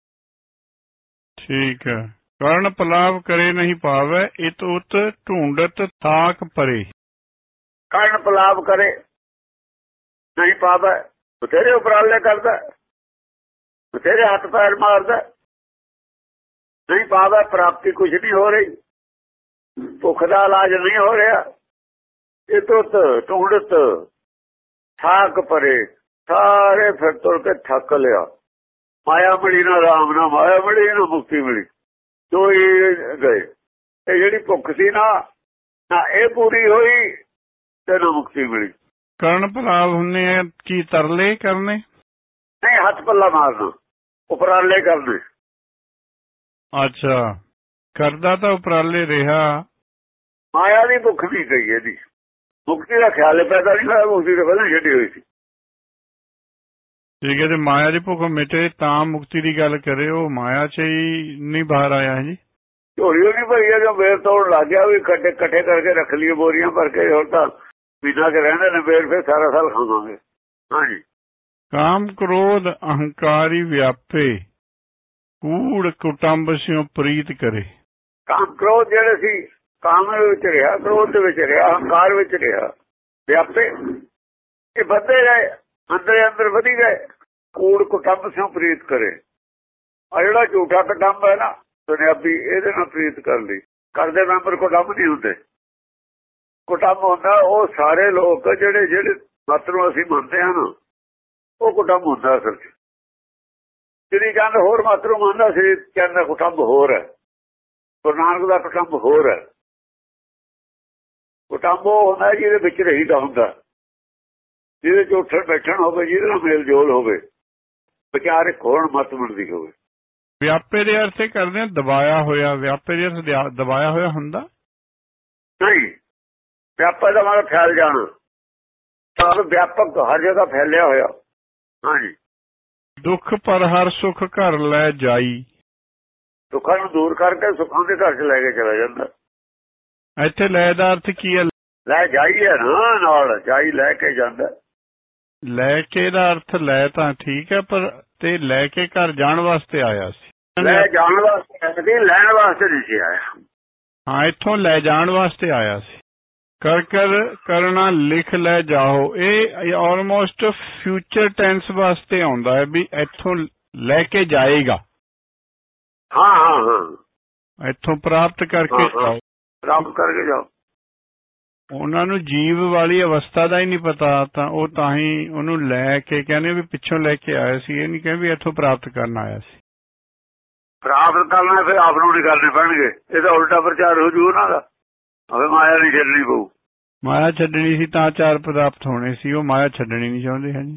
ਠੀਕ ਹੈ। ਕਰਨ ਪਲਾਵ ਕਰੇ ਨਹੀਂ ਪਾਵੇ, ਇਤ ਉਤ ਢੂੰਡਤ ਤਾਕ ਪਰੇ। ਕਰਨ ਪਲਾਵ ਕਰੇ ਨਹੀਂ ਪਾਵੇ, ਬਥੇਰੇ ਉਪਰਾਲੇ ਕਰਦਾ, ਬਥੇਰੇ ਹੱਥ ਪੈਰ ਮਾਰਦਾ, ਨਹੀਂ ਪਾਵੇ ਪ੍ਰਾਪਤੀ ਕੁਛ ਨਹੀਂ ਹੋ ਰਹੀ, ਭੁੱਖ ਦਾ ਇਲਾਜ ਨਹੀਂ ਹੋ ਰਿਹਾ। ਇਹ ਤੁਤ ਢੂੰਡਤ ਥਾਕ ਪਰੇ, ਸਾਰੇ ਫਿਰ ਤੁਰ ਕੇ ਥੱਕ ਲਿਆ। ਮਾਇਆ ਮਿਲੀ ਨਾ ਰਾਮ, ਨਾ ਮਾਇਆ ਮਿਲੀ ਨਾ ਮੁਕਤੀ ਮਿਲੀ, ਦੋ ਹੀ ਗਏ। ਇਹ ਜਿਹੜੀ ਭੁੱਖ ਸੀ ਨਾ ਇਹ ਪੂਰੀ ਹੋਈ ਤੇ ਨਾ ਮੁਕਤੀ ਮਿਲੀ। ਕਰਨ ਭਲਾਵ ਹੁੰਨੇ ਆ ਕੀ ਤਰਲੇ ਕਰਨੇ? ਨਹੀਂ, ਹੱਥ ਪੱਲਾ ਮਾਰਨਾ, ਉਪਰਾਲੇ ਕਰਨੇ। ਅੱਛਾ, ਕਰਦਾ ਤਾਂ ਉਪਰਾਲੇ ਰਿਹਾ। ਮਾਇਆ ਦੀ ਭੁੱਖ ਨਹੀਂ ਗਈ, ਇਹਦੀ ਮੁਕਤੀ ਦਾ ਖਿਆਲ ਪੈਦਾ ਨਹੀਂ ਹੋਇਆ, ਮੁਕਤੀ ਤੋਂ ਪਹਿਲਾਂ ਛੱਡੀ ਹੋਈ ਸੀ। ਠੀਕ ਹੈ, ਤੇ ਮਾਇਆ ਦੀ ਭੁੱਖ ਮਿਟੇ ਤਾਂ ਮੁਕਤੀ ਦੀ ਗੱਲ ਕਰੇ, ਉਹ ਮਾਇਆ ਚ ਹੀ ਨਹੀਂ ਬਾਹਰ ਆਇਆ ਜੀ। ਝੋਲੀ ਨਹੀਂ ਭਰੀ ਹੈ, ਜੋ ਬੇਰ ਤੋੜ ਲੱਗ ਗਿਆ ਵੀ ਇਕੱਠੇ ਕਰਕੇ ਰੱਖ ਲਈਏ ਬੋਰੀਆਂ ਭਰ ਕੇ, ਹੁਣ ਤਾਂ ਪੀਣਾ ਕੇ ਰਹਿੰਦੇ ਨੇ ਬੇਰ, ਫਿਰ ਸਾਰਾ ਸਾਲ ਖਾਵਾਂਗੇ। ਹਾਂਜੀ। ਕਾਮ ਕ੍ਰੋਧ ਅਹੰਕਾਰੀ ਵਿਆਪੇ, ਕੂੜ ਕੁਟੰਬ ਸਿਉ ਪ੍ਰੀਤ ਕਰੇ। ਕਾਮ ਕ੍ਰੋਧ ਜਿਹੜੇ ਸੀ, ਕਾਮ ਵਿੱਚ ਰਿਹਾ, ਕ੍ਰੋਧ ਦੇ ਵਿੱਚ ਰਿਹਾ, ਅਹੰਕਾਰ ਵਿੱਚ ਰਿਹਾ, ਵਿਆਪੇ ਇਹ ਵੱਧਦੇ ਗਏ, ਅੰਦਰ ਵਧੀ ਗਏ। ਕੂੜ ਕੁਟੰਬ ਸਿਉ ਪ੍ਰੀਤ ਕਰੇ, ਆ ਜਿਹੜਾ ਝੂਠਾ ਕੁਟੰਬ ਹੈ ਨਾ ਦੁਨਿਆਵੀ, ਇਹਦੇ ਨਾਲ ਪ੍ਰੀਤ ਕਰ ਲਈ। ਕਰਦੇ ਮੈਂਬਰ ਕੁਟੰਬ ਨਹੀਂ ਹੁੰਦੇ। ਕੁਟੰਬ ਹੁੰਦਾ ਉਹ ਸਾਰੇ ਲੋਕ ਜਿਹੜੇ ਮਤ ਨੂੰ ਅਸੀਂ ਮੰਨਦੇ ਹਾਂ ਨਾ, ਉਹ ਕੁਟੰਬ ਹੁੰਦਾ। ਅਸਲ ਚ ਜਿਹੜੀ ਚੰਦ ਹੋਰ ਮਤ ਨੂੰ ਮੰਨਦਾ ਸੀ, ਚੰਦ ਦਾ ਕੁਟੰਬ ਹੋਰ ਹੈ, ਗੁਰੂ ਨਾਨਕ ਦਾ ਕੁਟੰਬ ਹੋਰ ਹੈ। ਕੁਟੰਬ ਉਹ ਹੁੰਦਾ ਜਿਹਦੇ ਵਿੱਚ ਰਹੀਦਾ ਹੁੰਦਾ, ਜਿਹਦੇ ਚ ਉੱਠਣ ਬੈਠਣ ਹੋਵੇ, ਜਿਹਦੇ ਨਾਲ ਮੇਲ ਜੋਲ ਹੋਵੇ। ਵਿਚਾਰ ਇੱਕ ਹੋਣ, ਮਤ ਬਣਦੀ ਹੋਵੇ। ਵਿਆਪੇ ਦੇ ਅਰਥ ਕਰਦੇ ਆ ਦਬਾਇਆ ਹੋਇਆ, ਵਿਆਪੇ ਦੇ ਅਰਥ ਦਬਾਇਆ ਹੋਇਆ ਹੁੰਦਾ ਨਹੀਂ। ਵਿਆਪਕ ਦਾ ਮਤਲਬ ਫੈਲ ਜਾਣਾ, ਤਾਂ ਵਿਆਪਕ ਹਰ ਜਗ੍ਹਾ ਫੈਲਿਆ ਹੋਇਆ। ਹਾਂਜੀ। ਦੁੱਖ ਪਰ ਹਰ ਸੁੱਖ ਘਰ ਲੈ ਜਾਈ, ਦੁੱਖਾਂ ਨੂੰ ਦੂਰ ਕਰਕੇ ਸੁੱਖਾਂ ਦੇ ਘਰ 'ਚ ਲੈ ਕੇ ਚਲਾ ਜਾਂਦਾ। ਇੱਥੇ ਲੈ ਦਾ ਅਰਥ ਕੀ ਹੈ? ਲੈ ਜਾਈ ਹੈ ਨਾ, ਨਾਲ ਜਾਈ ਲੈ ਕੇ ਜਾਂਦਾ। ਲੈ ਕੇ ਦਾ ਅਰਥ ਲੈ ਤਾਂ ਠੀਕ ਹੈ, ਪਰ ਤੇ ਲੈ ਕੇ ਘਰ ਜਾਣ ਵਾਸਤੇ ਆਇਆ ਸੀ। ਲੈ ਜਾਣ ਵਾਸਤੇ, ਲੈਣ ਵਾਸਤੇ ਨਹੀਂ ਸੀ ਆਇਆ। ਹਾਂ, ਇੱਥੋਂ ਲੈ ਜਾਣ ਵਾਸਤੇ ਆਇਆ ਸੀ। ਕਰ ਕਰਨਾ ਲਿਖ ਲੈ ਜਾਓ, ਇਹ ਆਲਮੋਸਟ ਫਿਊਚਰ ਟੈਂਸ ਵਾਸਤੇ ਆਉਂਦਾ ਹੈ ਵੀ ਇੱਥੋਂ ਲੈ ਕੇ ਜਾਏਗਾ। ਹਾਂ ਹਾਂ ਹਾਂ, ਇੱਥੋਂ ਪ੍ਰਾਪਤ ਕਰਕੇ ਜਾਓ, ਪ੍ਰਾਪਤ ਕਰਕੇ ਜਾਓ। ਉਹਨਾਂ ਨੂੰ ਜੀਵ ਵਾਲੀ ਅਵਸਥਾ ਦਾ ਹੀ ਨਹੀਂ ਪਤਾ, ਤਾਂ ਉਹ ਤਾਂ ਹੀ ਉਹਨੂੰ ਲੈ ਕੇ ਕਹਿੰਦੇ ਵੀ ਪਿੱਛੋਂ ਲੈ ਕੇ ਆਇਆ ਸੀ। ਇਹ ਨਹੀਂ ਕਹਿੰਦੇ ਵੀ ਇੱਥੋਂ ਪ੍ਰਾਪਤ ਕਰਨ ਆਇਆ ਸੀ। ਪ੍ਰਾਪਤ ਕਰਨਾ ਫਿਰ ਆਪ ਨੂੰ ਨਹੀਂ ਕਰਨੇ ਪੈਣਗੇ, ਇਹ ਤਾਂ ਉਲਟਾ ਪ੍ਰਚਾਰ ਹੋ ਜੂ ਉਹਨਾਂ ਦਾ। હવે ਮਾਇਆ ਨਹੀਂ ਛੱਡਣੀ ਪਊ। ਮਾਇਆ ਛੱਡਣੀ ਸੀ ਤਾਂ ਚਾਰ ਪ੍ਰਾਪਤ ਹੋਣੇ ਸੀ, ਉਹ ਮਾਇਆ ਛੱਡਣੀ ਨਹੀਂ ਚਾਹੁੰਦੇ। ਹਾਂਜੀ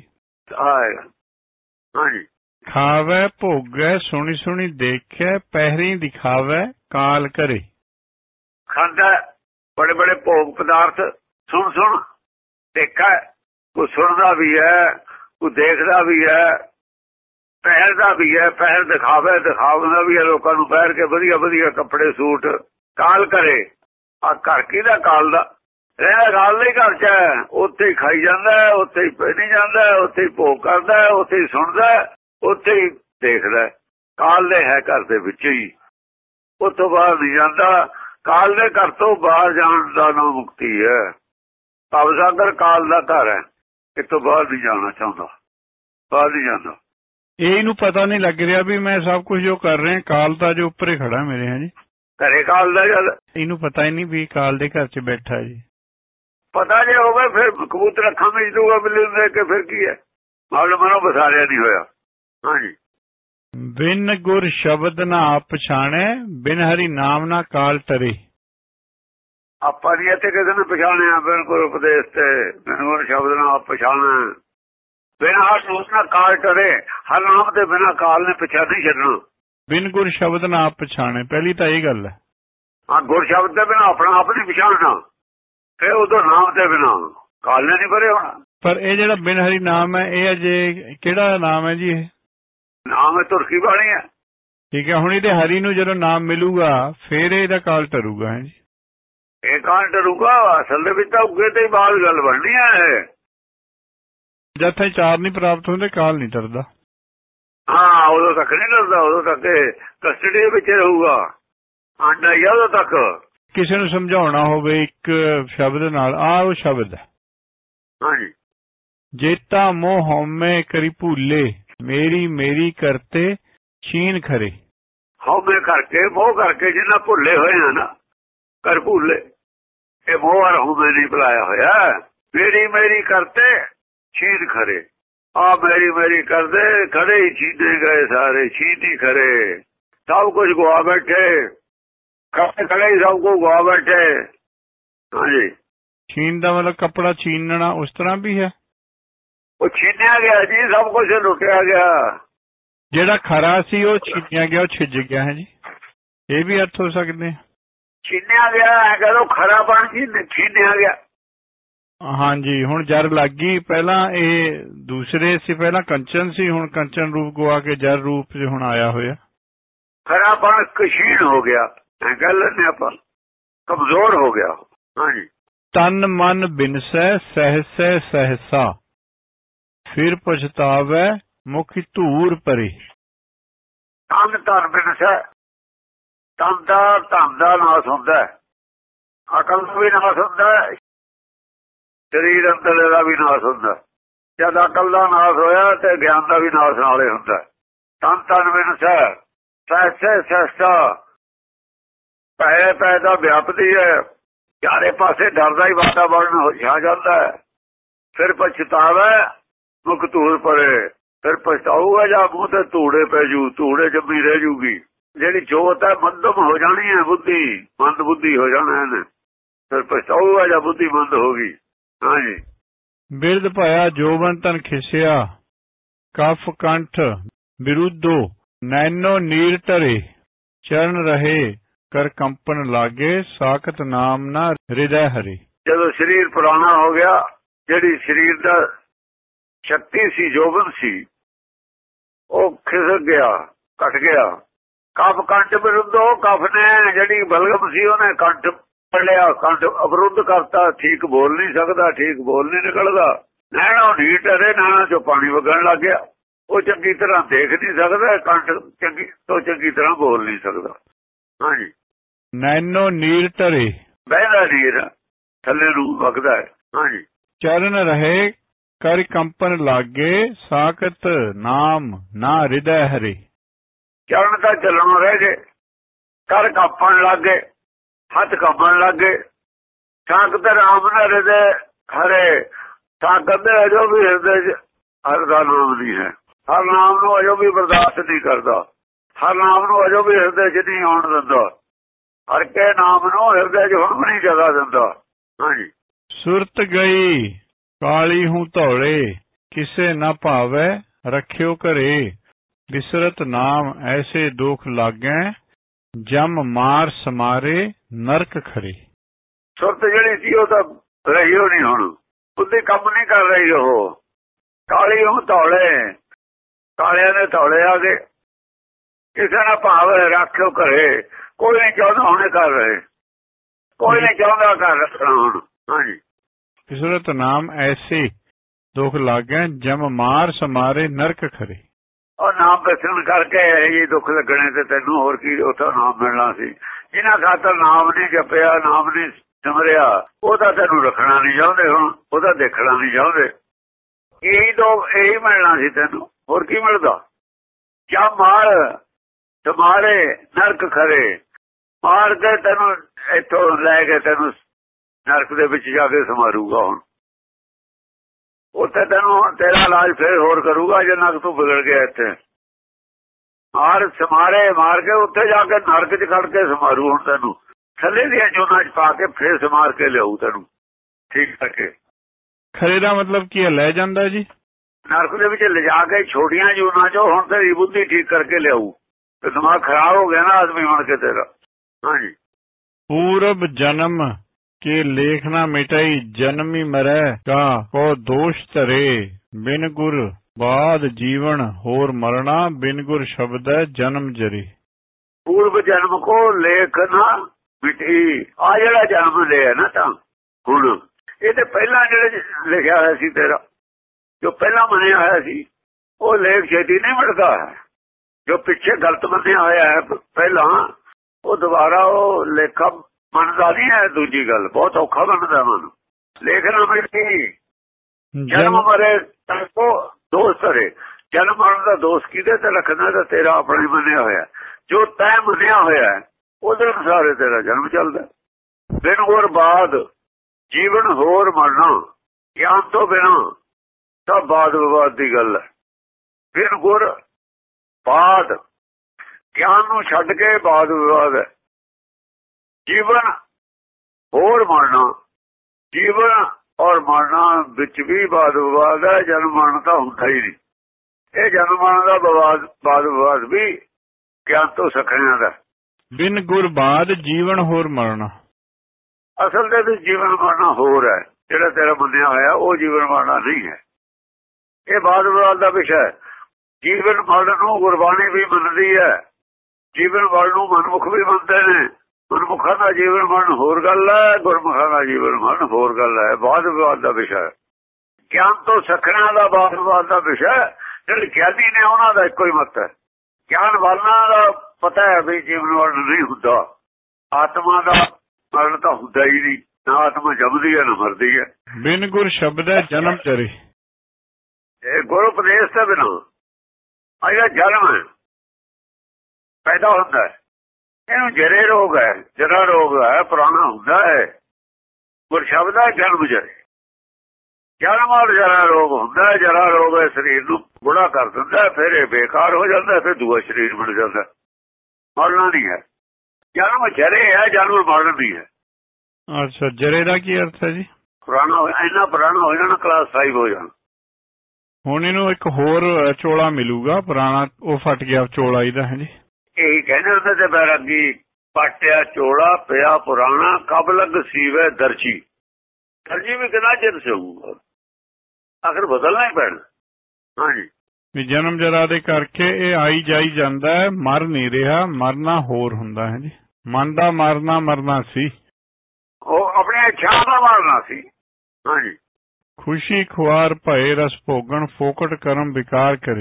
ਹਾਂਜੀ। ਖਾਵੈ ਭੋਗੈ ਸੁਣੀ ਸੁਣੀ ਦੇਖੈ, ਪਹਿਰੀ ਦਿਖਾਵੈ ਕਾਲ ਕਰੇ। ਖਾਂਦਾ ਬੜੇ ਬੜੇ ਭੋਗ ਪਦਾਰਥ, ਸੁਣ ਸੁਣ ਦੇਖਾ, ਕੋਈ ਸੁਣਦਾ ਵੀ ਹੈ, ਕੋਈ ਦੇਖਦਾ ਵੀ ਹੈ, ਪਹਿਰਦਾ ਵੀ ਹੈ। ਪਹਿਰ ਦਿਖਾਵੇ, ਦਿਖਾਉਂਦਾ ਵੀ ਹੈ ਲੋਕਾਂ ਨੂੰ, ਪਹਿਰ ਕੇ ਵਧੀਆ ਵਧੀਆ ਕੱਪੜੇ ਸੂਟ। ਕਾਲ ਕਰੇ, ਆ ਘਰ ਕਿਹਦਾ? ਕਾਲ ਦਾ। ਰਹਿ ਕਾਲ ਨਹੀਂ ਘਰ 'ਚ, ਉੱਥੇ ਹੀ ਖਾਈ ਜਾਂਦਾ, ਉੱਥੇ ਹੀ ਪਹਿਨੀ ਜਾਂਦਾ, ਉੱਥੇ ਹੀ ਭੋਗ ਕਰਦਾ, ਉੱਥੇ ਹੀ ਸੁਣਦਾ, ਉੱਥੇ ਹੀ ਦੇਖਦਾ। ਕਾਲ ਦੇ ਹੈ ਘਰ ਦੇ ਵਿੱਚ ਹੀ, ਉੱਥੋਂ ਬਾਹਰ ਨਹੀਂ ਜਾਂਦਾ। ਕਾਲ ਦੇ ਘਰ ਤੋਂ ਬਾਹਰ ਜਾਣ ਦਾ ਨਾ ਮੁਕਤੀ ਹੈ। ਭਵਸਾਗਰ ਕਾਲ ਦਾ ਘਰ ਹੈ, ਇੱਥੋਂ ਬਾਹਰ ਨਹੀਂ ਜਾਣਾ ਚਾਹੁੰਦਾ, ਬਾਹਰ ਨਹੀਂ ਜਾਂਦਾ। ਇਹਨੂੰ ਪਤਾ ਨਹੀਂ ਲੱਗ ਰਿਹਾ ਵੀ ਮੈਂ ਸਭ ਕੁਝ ਜੋ ਕਰ ਰਿਹਾ, ਕਾਲ ਤਾਂ ਜੋ ਉੱਪਰ ਹੀ ਖੜਾ ਮੇਰੇ। ਹੈ ਜੀ, ਘਰੇ ਕਾਲ ਦਾ ਜਦ ਇਹਨੂੰ ਪਤਾ ਹੀ ਨਹੀਂ ਵੀ ਕਾਲ ਦੇ ਘਰ 'ਚ ਬੈਠਾ ਜੀ। ਪਤਾ ਜੇ ਹੋਵੇ ਫਿਰ ਕਬੂਤਰ ਅੱਖਾਂ ਵਿੱਚ ਦੂਗਾ ਬਿੱਲੀ ਨੂੰ ਦੇਖ ਕੇ, ਫਿਰ ਕੀ ਹੈ? ਮਾਲ ਮਨੋਂ ਬਸਾਰਿਆ ਨਹੀਂ ਹੋਇਆ। ਹਾਂਜੀ। ਬਿਨ ਗੁਰ ਸ਼ਬਦ ਨਾ ਆਪ ਪਛਾਣੈ, ਬਿਨ ਹਰੀ ਨਾਮ ਨਾ ਕਾਲ ਟਰੇ। ਆਪਾਂ ਨਹੀਂ ਇੱਥੇ ਕਿਸੇ ਨੂੰ ਪਛਾਣਿਆ, ਬਿਨ ਗੁਰ ਉਪਦੇਸ਼ ਤੇ, ਬਿਨ ਗੁਰ ਸ਼ਬਦ ਨਾ ਆਪ ਪਛਾਣੈ, ਬਿਨ ਹਰ ਸੋਚ ਨਾ ਕਾਲ ਟਰੇ। ਹਰ ਨਾਮ ਦੇ ਬਿਨਾਂ ਕਾਲ ਨੇ ਪਿੱਛਾ ਨਹੀਂ ਛੱਡਣਾ। ਬਿਨ ਗੁਰ ਸ਼ਬਦ ਨਾ ਆਪ ਪਛਾਣੈ, ਪਹਿਲੀ ਤਾਂ ਇਹ ਗੱਲ ਹੈ। ਹਾਂ, ਗੁਰ ਸ਼ਬਦ ਦੇ ਬਿਨਾਂ ਆਪਣਾ ਆਪ ਨਹੀਂ ਪਛਾਣਨਾ, ਫਿਰ ਉਦੋਂ ਨਾਮ ਦੇ ਬਿਨਾਂ ਕਾਲ ਨੇ ਨਹੀਂ ਭਰੇ ਹੋਣਾ। ਪਰ ਇਹ ਜਿਹੜਾ ਬਿਨ ਹਰੀ ਨਾਮ ਹੈ, ਇਹ ਅਜੇ ਕਿਹੜਾ ਨਾਮ ਹੈ ਜੀ? ਇਹ ਨਾਮ ਹੈ ਤੁਰਕੀ ਬਾਣੀ ਹੈ। ਠੀਕ ਹੈ, ਹੁਣ ਇਹਦੇ ਹਰੀ ਨੂੰ ਜਦੋਂ ਨਾਮ ਮਿਲੂਗਾ ਫਿਰ ਇਹਦਾ ਕਾਲ ਟਰੂਗਾ। ਹੈ ਜੀ, ਇਹ ਕਾਲ ਟਰੂਗਾ। ਅਸਲ ਦੇ ਵਿੱਚ ਤਾਂ ਉੱਗੇ ਤੇ ਬਾਅਦ ਗੱਲ ਬਣਨੀ ਹੈ। ਜਦ ਤੱਕ ਚਾਰ ਨਹੀਂ ਪ੍ਰਾਪਤ ਹੁੰਦੇ ਕਾਲ ਨਹੀਂ ਟਰਦਾ। ਹਾਂ, ਉਦੋਂ ਤੱਕ ਨਹੀਂ ਟਰਦਾ, ਉਦੋਂ ਤੱਕ ਕਸਟਡੀ ਵਿੱਚ ਰਹੂਗਾ, ਆਂਡਾ ਹੀ ਉਦੋਂ ਤੱਕ। ਕਿਸੇ ਨੂੰ ਸਮਝਾਉਣਾ ਹੋਵੇ ਇੱਕ ਸ਼ਬਦ ਨਾਲ, ਉਹ ਸ਼ਬਦ ਹੈ। ਹਾਂਜੀ। ਜੇਤਾ ਮੋਹ ਹਉਮੈ ਕਰੀ ਭੂਲੇ, ਮੇਰੀ ਮੇਰੀ ਕਰਤੇ ਛੀਨ ਖਰੇ। ਹਉਮੈ ਕਰਕੇ, ਮੋਹ ਕਰਕੇ ਜਿੰਨਾ ਭੁੱਲੇ ਹੋਏ ਆ ਨਾ, ਕਰ ਭੂਲੇ। ਇਹ ਮੋਹ ਔਰ ਹਉਮੈ ਨਹੀਂ ਬੁਲਾਇਆ ਹੋਇਆ। ਮੇਰੀ ਮੇਰੀ ਕਰਤੇ ਛੀਨ ਖਰੇ। ਆ ਮੇਰੀ ਮੇਰੀ ਕਰਦੇ, ਖੜੇ ਹੀ ਛੀਨੇ ਗਏ ਸਾਰੇ, ਛੀਨ ਹੀ ਖਰੇ। ਸਭ ਕੁਝ ਗਵਾ ਬੈਠੇ, ਖੜੇ ਹੀ ਸਭ ਕੁਝ ਗਵਾ ਬੈਠੇ। ਹਾਂਜੀ। ਛੀਨ ਦਾ ਮਤਲਬ ਕੱਪੜਾ ਛੀਨਣਾ, ਉਸ ਤਰ੍ਹਾਂ ਵੀ ਹੈ। ਉਹ ਛੀਨਿਆ ਗਿਆ ਜੀ, ਸਭ ਕੁਝ ਲੁੱਟਿਆ ਗਿਆ। ਜਿਹੜਾ ਖਰਾ ਸੀ ਉਹ ਛੀਨਿਆ ਗਿਆ, ਉਹ ਛਿੱਜ ਗਿਆ। ਹੈ ਜੀ, ਇਹ ਵੀ ਅਰਥ ਹੋ ਸਕਦੇ। ਛੀਨਿਆ ਗਿਆ, ਕਹਿੰਦਾ ਖਰਾ ਬਣ ਜੀ, ਛੀਨਿਆ ਗਿਆ। ਹਾਂਜੀ, ਹੁਣ ਜਰ ਲੱਗ ਗਈ। ਪਹਿਲਾਂ ਇਹ ਦੂਸਰੇ ਸੀ, ਪਹਿਲਾਂ ਕੰਚਨ ਸੀ, ਹੁਣ ਕੰਚਨ ਰੂਪ ਗਵਾ ਕੇ ਜਰ ਰੂਪ 'ਚ ਹੁਣ ਆਇਆ ਹੋਇਆ। ਖਰਾ ਬਣ ਕਸ਼ੀਣ ਹੋ ਗਿਆ, ਕਹਿ ਲੈਂਦੇ ਆਪਾਂ, ਕਮਜ਼ੋਰ ਹੋ ਗਿਆ। ਹਾਂਜੀ। ਤਨ ਮਨ ਬਿਨਸੈ ਸਹਸੈ ਸਹਸਾ, ਫਿਰ ਪਛਤਾਵੈ ਮੁਖ ਧੂਰ ਪਰੇ। ਤਨ ਧਨ ਬਿਨਸੈ, ਤਨ ਦਾ ਧਨ ਦਾ ਨਾਸ ਹੁੰਦਾ, ਅਕਲ ਦਾ ਵੀ ਨਾਸ ਹੁੰਦਾ, ਸਰੀਰ ਅੰਦਰ ਦਾ ਵੀ ਨਾਸ ਹੁੰਦਾ। ਜਦ ਅਕਲ ਦਾ ਨਾਸ ਹੋਇਆ ਤੇ ਗਿਆਨ ਦਾ ਵੀ ਨਾਸ ਨਾਲੇ ਹੁੰਦਾ। ਤਨ ਤਨ ਬਿਨਸੈ ਸਹਸੈ ਸਹਸਾ, ਪੈ ਪੈਦਾ ਵਿਆਪਦੀ ਹੈ, ਚਾਰੇ ਪਾਸੇ ਡਰ ਦਾ ਹੀ ਵਾਤਾਵਰਨ ਛਾ ਜਾਂਦਾ ਹੈ। ਫਿਰ ਪਛਤਾਵਾ ਮੁਖ ਧੂਰ ਪਰੇ, ਫਿਰ ਪਛਤਾਊਗਾ ਜਾਂ ਮੂੰਹ ਤੇ ਧੂੜੇ ਪੈ ਜੂ, ਧੂੜੇ ਜੰਮੀ ਰਹਿ ਜੂਗੀ। ਜਿਹੜੀ ਜੋਤ ਹੈ ਮੰਦਮ ਹੋ ਜਾਣੀ ਹੈ, ਬੁੱਧੀ ਮੰਦ ਬੁੱਧੀ ਹੋ ਜਾਣਾ ਇਹਨੇ, ਫਿਰ ਪਛਤਾਊਗਾ ਜਾਂ ਬੁੱਧੀ ਮੰਦ ਹੋ ਗਈ। ਹਾਂਜੀ। ਬਿਰਧ ਭਇਆ ਜੋਬਨ ਤਨ ਖਿਸਿਆ, कफ कंठ विरुद्धो नैनो नीर धरे चरण रहे कर कंपन लागे साकत नाम ना हृदय हरे। ਜਦੋਂ ਸਰੀਰ ਪੁਰਾਣਾ ਹੋ ਗਿਆ, ਜਿਹੜੀ ਸਰੀਰ ਦਾ ਸ਼ਕਤੀ ਸੀ, ਜੋਬਨ ਸੀ, ਉਹ ਖਿਸਕ ਗਿਆ, ਘਟ ਗਿਆ। ਕਫ ਕੰਠ ਵਿਰੁੱਧ, ਉਹ ਕਫ ਨੇ ਜਿਹੜੀ ਬਲਗਮ ਸੀ ਉਹਨੇ ਕੰਠ ਪੜਿਆ, ਕੰਠ ਅਵਰੁੱਧ ਕਰਤਾ, ਠੀਕ ਬੋਲ ਨਹੀਂ ਸਕਦਾ, ਠੀਕ ਬੋਲ ਨਹੀਂ ਨਿਕਲਦਾ। ਨੈਣੋ ਨੀਰ ਧਰੇ, ਨੈਣਾਂ ਚੋਂ ਪਾਣੀ ਵਗਣ ਲੱਗ ਗਿਆ। ਉਹ ਚੰਗੀ ਤਰ੍ਹਾਂ ਦੇਖ ਨਹੀਂ ਸਕਦਾ, ਕੰਠ ਚੰਗੀ ਤਰ੍ਹਾਂ ਬੋਲ ਨਹੀਂ ਸਕਦਾ। ਹਾਂਜੀ, नैनो नीर धरे ਬਹਿਦਾ ਨੀਰ ਥੱਲੇ ਨੂੰ ਵਗਦਾ ਹੈ। ਹਾਂਜੀ, चरण रहे कर कंपन लागे साकत नाम ना हृदय हरे। ਚਰਨ ਤਾਂ ਚੱਲਣ ਰਹਿ ਗਏ, ਕਰ ਕੰਪਣ ਲੱਗ ਗਏ, ਹੱਥ ਕੰਪਣ ਲੱਗ ਗਏ। ਸਾਕਤ ਰਾਮ ਨਾ ਹਿਰਦੇ ਹਰੇ, ਸਾਕਤ ਅਜੋ ਵੀ ਹਿਰਦੇ ਚ ਹਰ ਦਾ ਨਾਮ ਨਹੀਂ ਹੈ। ਹਰ ਨਾਮ ਨੂੰ ਅਜੋ ਵੀ ਬਰਦਾਸ਼ਤ ਨਹੀਂ ਕਰਦਾ, ਹਰ ਨਾਮ ਨੂੰ ਅਜੋ ਵੀ ਹਿਰਦੇ ਚ ਨਹੀਂ ਆਉਣ ਦਿੰਦਾ, ਹਰ ਕੇ ਨਾਮ ਨੂੰ ਹਿਰਦੇ ਚ ਹੁਣ ਵੀ ਨਹੀਂ ਜਗ੍ਹਾ ਦਿੰਦਾ। ਹਾਂਜੀ, सुरत गई काली हूँ धौले किसे न भावै रखियो घरे बिसरत नाम ऐसे दुख लागै जम मार समारे नरक खरे। ਸੁਰਤ ਜਿਹੜੀ ਸੀ ਉਹ ਤਾਂ ਰਹੀ ਹੋ ਨਹੀਂ, ਹੁਣ ਉਹਦੇ ਕੰਮ ਨਹੀਂ ਕਰ ਰਹੀ। ਉਹ ਕਾਲੀ ਹੂੰ ਧੌਲੇ, ਕਾਲਿਆਂ ਦੇ ਧੌਲੇ ਆ ਗਏ। ਕਿਸੇ ਨਾਲ ਭਾਵ ਰੱਖਿਓ ਘਰੇ, ਕੋਈ ਨਹੀਂ ਚਾਹੁੰਦਾ ਹੁਣੇ ਕਰ ਰਹੇ, ਕੋਈ ਨਹੀਂ ਚਾਹੁੰਦਾ ਕਰ ਰੱਖਣਾ ਹੁਣ। ਹਾਂਜੀ, बिसरत नाम ऐसे दुख लागै जम मार समारे नरक खरे। ਉਹ ਨਾਮ ਬਸਣ ਕਰਕੇ ਇਹ ਦੁੱਖ ਲੱਗਣੇ ਤੇ ਤੈਨੂੰ ਹੋਰ ਕੀ ਉੱਥੋਂ ਨਾਮ ਮਿਲਣਾ ਸੀ। ਜਿਹਨਾਂ ਖਾਤਰ ਨਾਮ ਨਹੀਂ ਜਪਿਆ, ਨਾਮ ਨਹੀਂ ਸਿਮਰਿਆ, ਉਹ ਤਾਂ ਤੈਨੂੰ ਰੱਖਣਾ ਨਹੀਂ ਚਾਹੁੰਦੇ, ਹੁਣ ਉਹਦਾ ਦੇਖਣਾ ਨਹੀਂ ਚਾਹੁੰਦੇ। ਇਹੀ ਮਿਲਣਾ ਸੀ ਤੈਨੂੰ, ਹੋਰ ਕੀ ਮਿਲਦਾ। ਜਾਂ ਮਾਰ ਤੁਮਾਰੇ ਨਰਕ ਖਰੇ, ਮਾਰ ਕੇ ਤੈਨੂੰ ਇੱਥੋਂ ਲੈ ਕੇ ਤੈਨੂੰ ਨਰਕ ਦੇ ਵਿੱਚ ਜਾ ਕੇ ਸਮਾਰੂਗਾ। ਹੁਣ ਉੱਥੇ ਤੈਨੂੰ ਹੁਣ ਤੇਰਾ ਇਲਾਜ ਫੇਰ ਹੋਰ ਕਰੂਗਾ, ਜਿੰਨਾ ਕੁ ਤੂੰ ਵਿਗੜ ਗਿਆ ਇੱਥੇ। ਮਾਰ ਸਮਾਰੇ, ਮਾਰ ਕੇ ਉੱਥੇ ਜਾ ਕੇ ਨਰਕ 'ਚ ਖੜ ਕੇ ਸਮਾਰੂ। ਹੁਣ ਤੈਨੂੰ ਥੱਲੇ ਦੀਆਂ ਜੂਨਾਂ 'ਚ ਪਾ ਕੇ ਫੇਰ ਸਮਾਰ ਕੇ ਲਿਆਊ ਤੈਨੂੰ ਠੀਕ ਕਰਕੇ। ਖਰੇ ਦਾ ਮਤਲਬ ਕੀ ਹੈ? ਲੈ ਜਾਂਦਾ ਜੀ ਨਰਕ ਦੇ ਵਿੱਚ ਲਿਜਾ ਕੇ ਛੋਟੀਆਂ ਜੂਨਾਂ 'ਚੋਂ ਹੁਣ ਤੇਰੀ ਬੁੱਧੀ ਠੀਕ ਕਰਕੇ ਲਿਆਊ। ਤੇ ਦਿਮਾਗ ਖਰਾਬ ਹੋ ਗਿਆ ਨਾ ਆਦਮੀ ਬਣ ਕੇ ਤੇਰਾ। ਹਾਂਜੀ, पूर्व जन्म के लेखना मिटाई जन्मी मरै का को दोष धरे बिन गुर बाद जीवन होर मरना बिन गुर शब्द जन्म जरे। पूर्व जन्म को लेखना मिटी, आ ਜਿਹੜਾ ਜਨਮ ਲਿਆ ਨਾ ਤਾਂ ਹੁਣ ਇਹ ਤੇ ਪਹਿਲਾਂ ਜਿਹੜੇ ਲਿਖਿਆ ਹੋਇਆ ਸੀ ਤੇਰਾ, ਜੋ ਪਹਿਲਾਂ ਮੰਨਿਆ ਹੋਇਆ ਸੀ ਉਹ ਲੇਖ ਛੇਤੀ ਨਹੀਂ ਮਿਟਦਾ। ਜੋ ਪਿੱਛੇ ਗਲਤ ਮੰਨਿਆ ਹੋਇਆ ਹੈ ਪਹਿਲਾਂ, ਉਹ ਦੁਬਾਰਾ ਉਹ ਲੇਖਾ ਮੰਨਦਾ ਨਹੀਂ ਹੈ। ਦੂਜੀ ਗੱਲ ਬਹੁਤ ਔਖਾ ਮੰਨਦਾ ਮਨ। ਲੇਖਣਾ ਮਿਟੀ ਜਨਮ ਮਰੇ ਕੋ ਦੋਸ਼ ਧਰੇ। ਜਨਮ ਮਰਨ ਦਾ ਦੋਸ਼ ਕਿਹਦੇ ਤੇ ਰੱਖਣਾ? ਤਾਂ ਤੇਰਾ ਆਪਣਾ ਹੀ ਮੰਨਿਆ ਹੋਇਆ। ਜੋ ਤੈਂ ਮੰਨਿਆ ਹੋਇਆ ਉਹਦੇ ਅਨੁਸਾਰ ਤੇਰਾ ਜਨਮ ਚੱਲਦਾ। ਬਿਨ ਹੋਰ ਬਾਦ ਜੀਵਨ ਹੋਰ ਮਰਨਾ, ਗਿਆਨ ਤੋਂ ਬਿਨਾਂ ਸਭ ਬਾਦ ਵਿਵਾਦ ਦੀ ਗੱਲ ਹੈ। ਬਿਨ ਗੁਰ ਬਾਦ, ਗਿਆਨ ਨੂੰ ਛੱਡ ਕੇ ਬਾਦ ਵਿਵਾਦ ਹੈ। ਜੀਵਨ ਹੋਰ ਮਰਨਾ, ਜੀਵਨ ਔਰ ਮਰਨਾ ਵਿੱਚ ਵੀ ਬਾਦ ਵਿਵਾਦ ਹੈ। ਜਨਮ ਮਰਨ ਤਾਂ ਹੁੰਦਾ ਹੀ ਨਹੀਂ। ਇਹ ਜਨਮ ਮਰਨ ਦਾ ਬਾਦ ਵਿਵਾਦ ਵੀ ਗਿਆਨ ਤੋਂ ਸਖਣਿਆਂ ਦਾ। ਬਿਨ ਗੁਰ ਬਾਦ ਜੀਵਨ ਹੋਰ ਮਰਨਾ, ਅਸਲ ਦੇ ਵਿੱਚ ਜੀਵਨ ਮਰਨਾ ਹੋਰ ਹੈ। ਜਿਹੜਾ ਤੇਰਾ ਮੰਨਿਆ ਹੋਇਆ ਉਹ ਜੀਵਨ ਮਰਨਾ ਨਹੀਂ ਹੈ। ਇਹ ਬਾਦ ਵਿਵਾਦ ਦਾ ਵਿਸ਼ਾ ਹੈ। ਜੀਵਨ ਮਰਨ ਨੂੰ ਗੁਰਬਾਣੀ ਵੀ ਮੰਨਦੀ ਹੈ, ਜੀਵਨ ਮਰਨ ਨੂੰ ਮਨਮੁਖ ਵੀ ਮੰਨਦੇ ਨੇ। ਮਨਮੁਖਾਂ ਦਾ ਜੀਵਨ ਮਰਨ ਹੋਰ ਗੱਲ ਹੈ, ਗੁਰਮੁਖਾਂ ਦਾ ਜੀਵਨ ਮਰਨ ਹੋਰ ਗੱਲ ਹੈ। ਬਾਦ ਵਿਵਾਦ ਦਾ ਵਿਸ਼ਾ ਹੈ। ਗਿਆਨ ਤੋਂ ਸਖਣਾ ਦਾ ਬਾਦ ਵਿਵਾਦ ਦਾ ਵਿਸ਼ਾ ਹੈ। ਜਿਹੜੇ ਗਿਆਨੀ ਨੇ ਉਹਨਾਂ ਦਾ ਇੱਕੋ ਹੀ ਮਤ ਹੈ। ਗਿਆਨ ਵਾਲਾਂ ਦਾ ਪਤਾ ਹੈ ਵੀ ਜੀਵਨ ਮਰਨ ਨਹੀਂ ਹੁੰਦਾ। ਆਤਮਾ ਦਾ ਮਰਨ ਤਾਂ ਹੁੰਦਾ ਹੀ ਨਹੀਂ। ਨਾ ਆਤਮਾ ਜੰਮਦੀ ਹੈ ਨਾ ਮਰਦੀ ਹੈ। ਬਿਨ ਗੁਰ ਸ਼ਬਦ ਹੈ ਜਨਮ ਚਰੇ। ਇਹ ਗੁਰੂ ਉਪਦੇਸ਼ ਤੋਂ ਬਿਨਾਂ ਅਜਾ ਜਨਮ ਹੈ, ਪੈਦਾ ਹੁੰਦਾ ਹੈ। ਇਹਨੂੰ ਜਰੇ ਰੋਗ ਹੈ, ਜਰਾ ਰੋਗ ਹੈ, ਪੁਰਾਣਾ ਹੁੰਦਾ ਹੈ। ਗੁਰ ਸ਼ਬਦ ਹੈ ਜਨਮ ਜਰੇ। ਜਨਮ ਔਰ ਜਰਾ ਰੋਗ ਹੁੰਦਾ ਹੈ। ਜਰਾ ਰੋਗ ਹੈ, ਸਰੀਰ ਨੂੰ ਬੁੜਾ ਕਰ ਦਿੰਦਾ, ਫਿਰ ਇਹ ਬੇਕਾਰ ਹੋ ਜਾਂਦਾ, ਫਿਰ ਦੂਆ ਸਰੀਰ ਬਣ ਜਾਂਦਾ। ਮਰਨਾ ਨਹੀਂ ਹੈ। ਜਨਮ ਜਰੇ ਹੈ, ਜਨਮ ਮਰਨ ਨਹੀਂ ਹੈ। ਅੱਛਾ, ਜਰੇ ਦਾ ਕੀ ਅਰਥ ਹੈ ਜੀ? ਪੁਰਾਣਾ ਇੰਨਾ ਪੁਰਾਣਾ ਹੋ ਜਾਣਾ, ਕਲਾਸ 5 ਹੋ ਜਾਣਾ। ਹੁਣ ਇਹਨੂੰ ਇੱਕ ਹੋਰ ਚੋਲਾ ਮਿਲੂਗਾ, ਪੁਰਾਣਾ ਉਹ ਫਟ ਗਿਆ ਚੋਲਾ ਇਹਦਾ ਹੈ ਜੀ। ਇਹੀ ਕਹਿੰਦੇ ਹੁੰਦੇ ਤੇ ਬੈਰਾਗੀ, ਪਾਟਿਆ ਚੋਲਾ ਪਿਆ ਪੁਰਾਣਾ, ਕਬ ਲਗ ਸੀਵੇ ਦਰਜੀ। ਦਰਜੀ ਵੀ ਕਿੰਨਾ ਚਿਰ ਸਿਊਗਾ, ਆਖਰ ਬਦਲਣਾ ਹੀ ਪੈਣਾ। ਹਾਂਜੀ, ਵੀ ਜਨਮ ਜਰਾ ਦੇ ਕਰਕੇ ਇਹ ਆਈ ਜਾਈ ਜਾਂਦਾ ਹੈ, ਮਰ ਨਹੀਂ ਰਿਹਾ, ਮਰਨਾ ਹੋਰ ਹੁੰਦਾ ਹੈ ਜੀ। ਮਨ ਦਾ ਮਰਨਾ ਸੀ, ਉਹ ਆਪਣੀ ਇੱਛਾ ਦਾ ਮਾਰਨਾ ਸੀ। ਹਾਂਜੀ, ਖੁਸ਼ੀ ਖੁਆਰ ਭਏ ਰਸ ਭੋਗਣ, ਫੋਕਟ ਕਰਮ ਵਿਕਾਰ ਕਰੇ।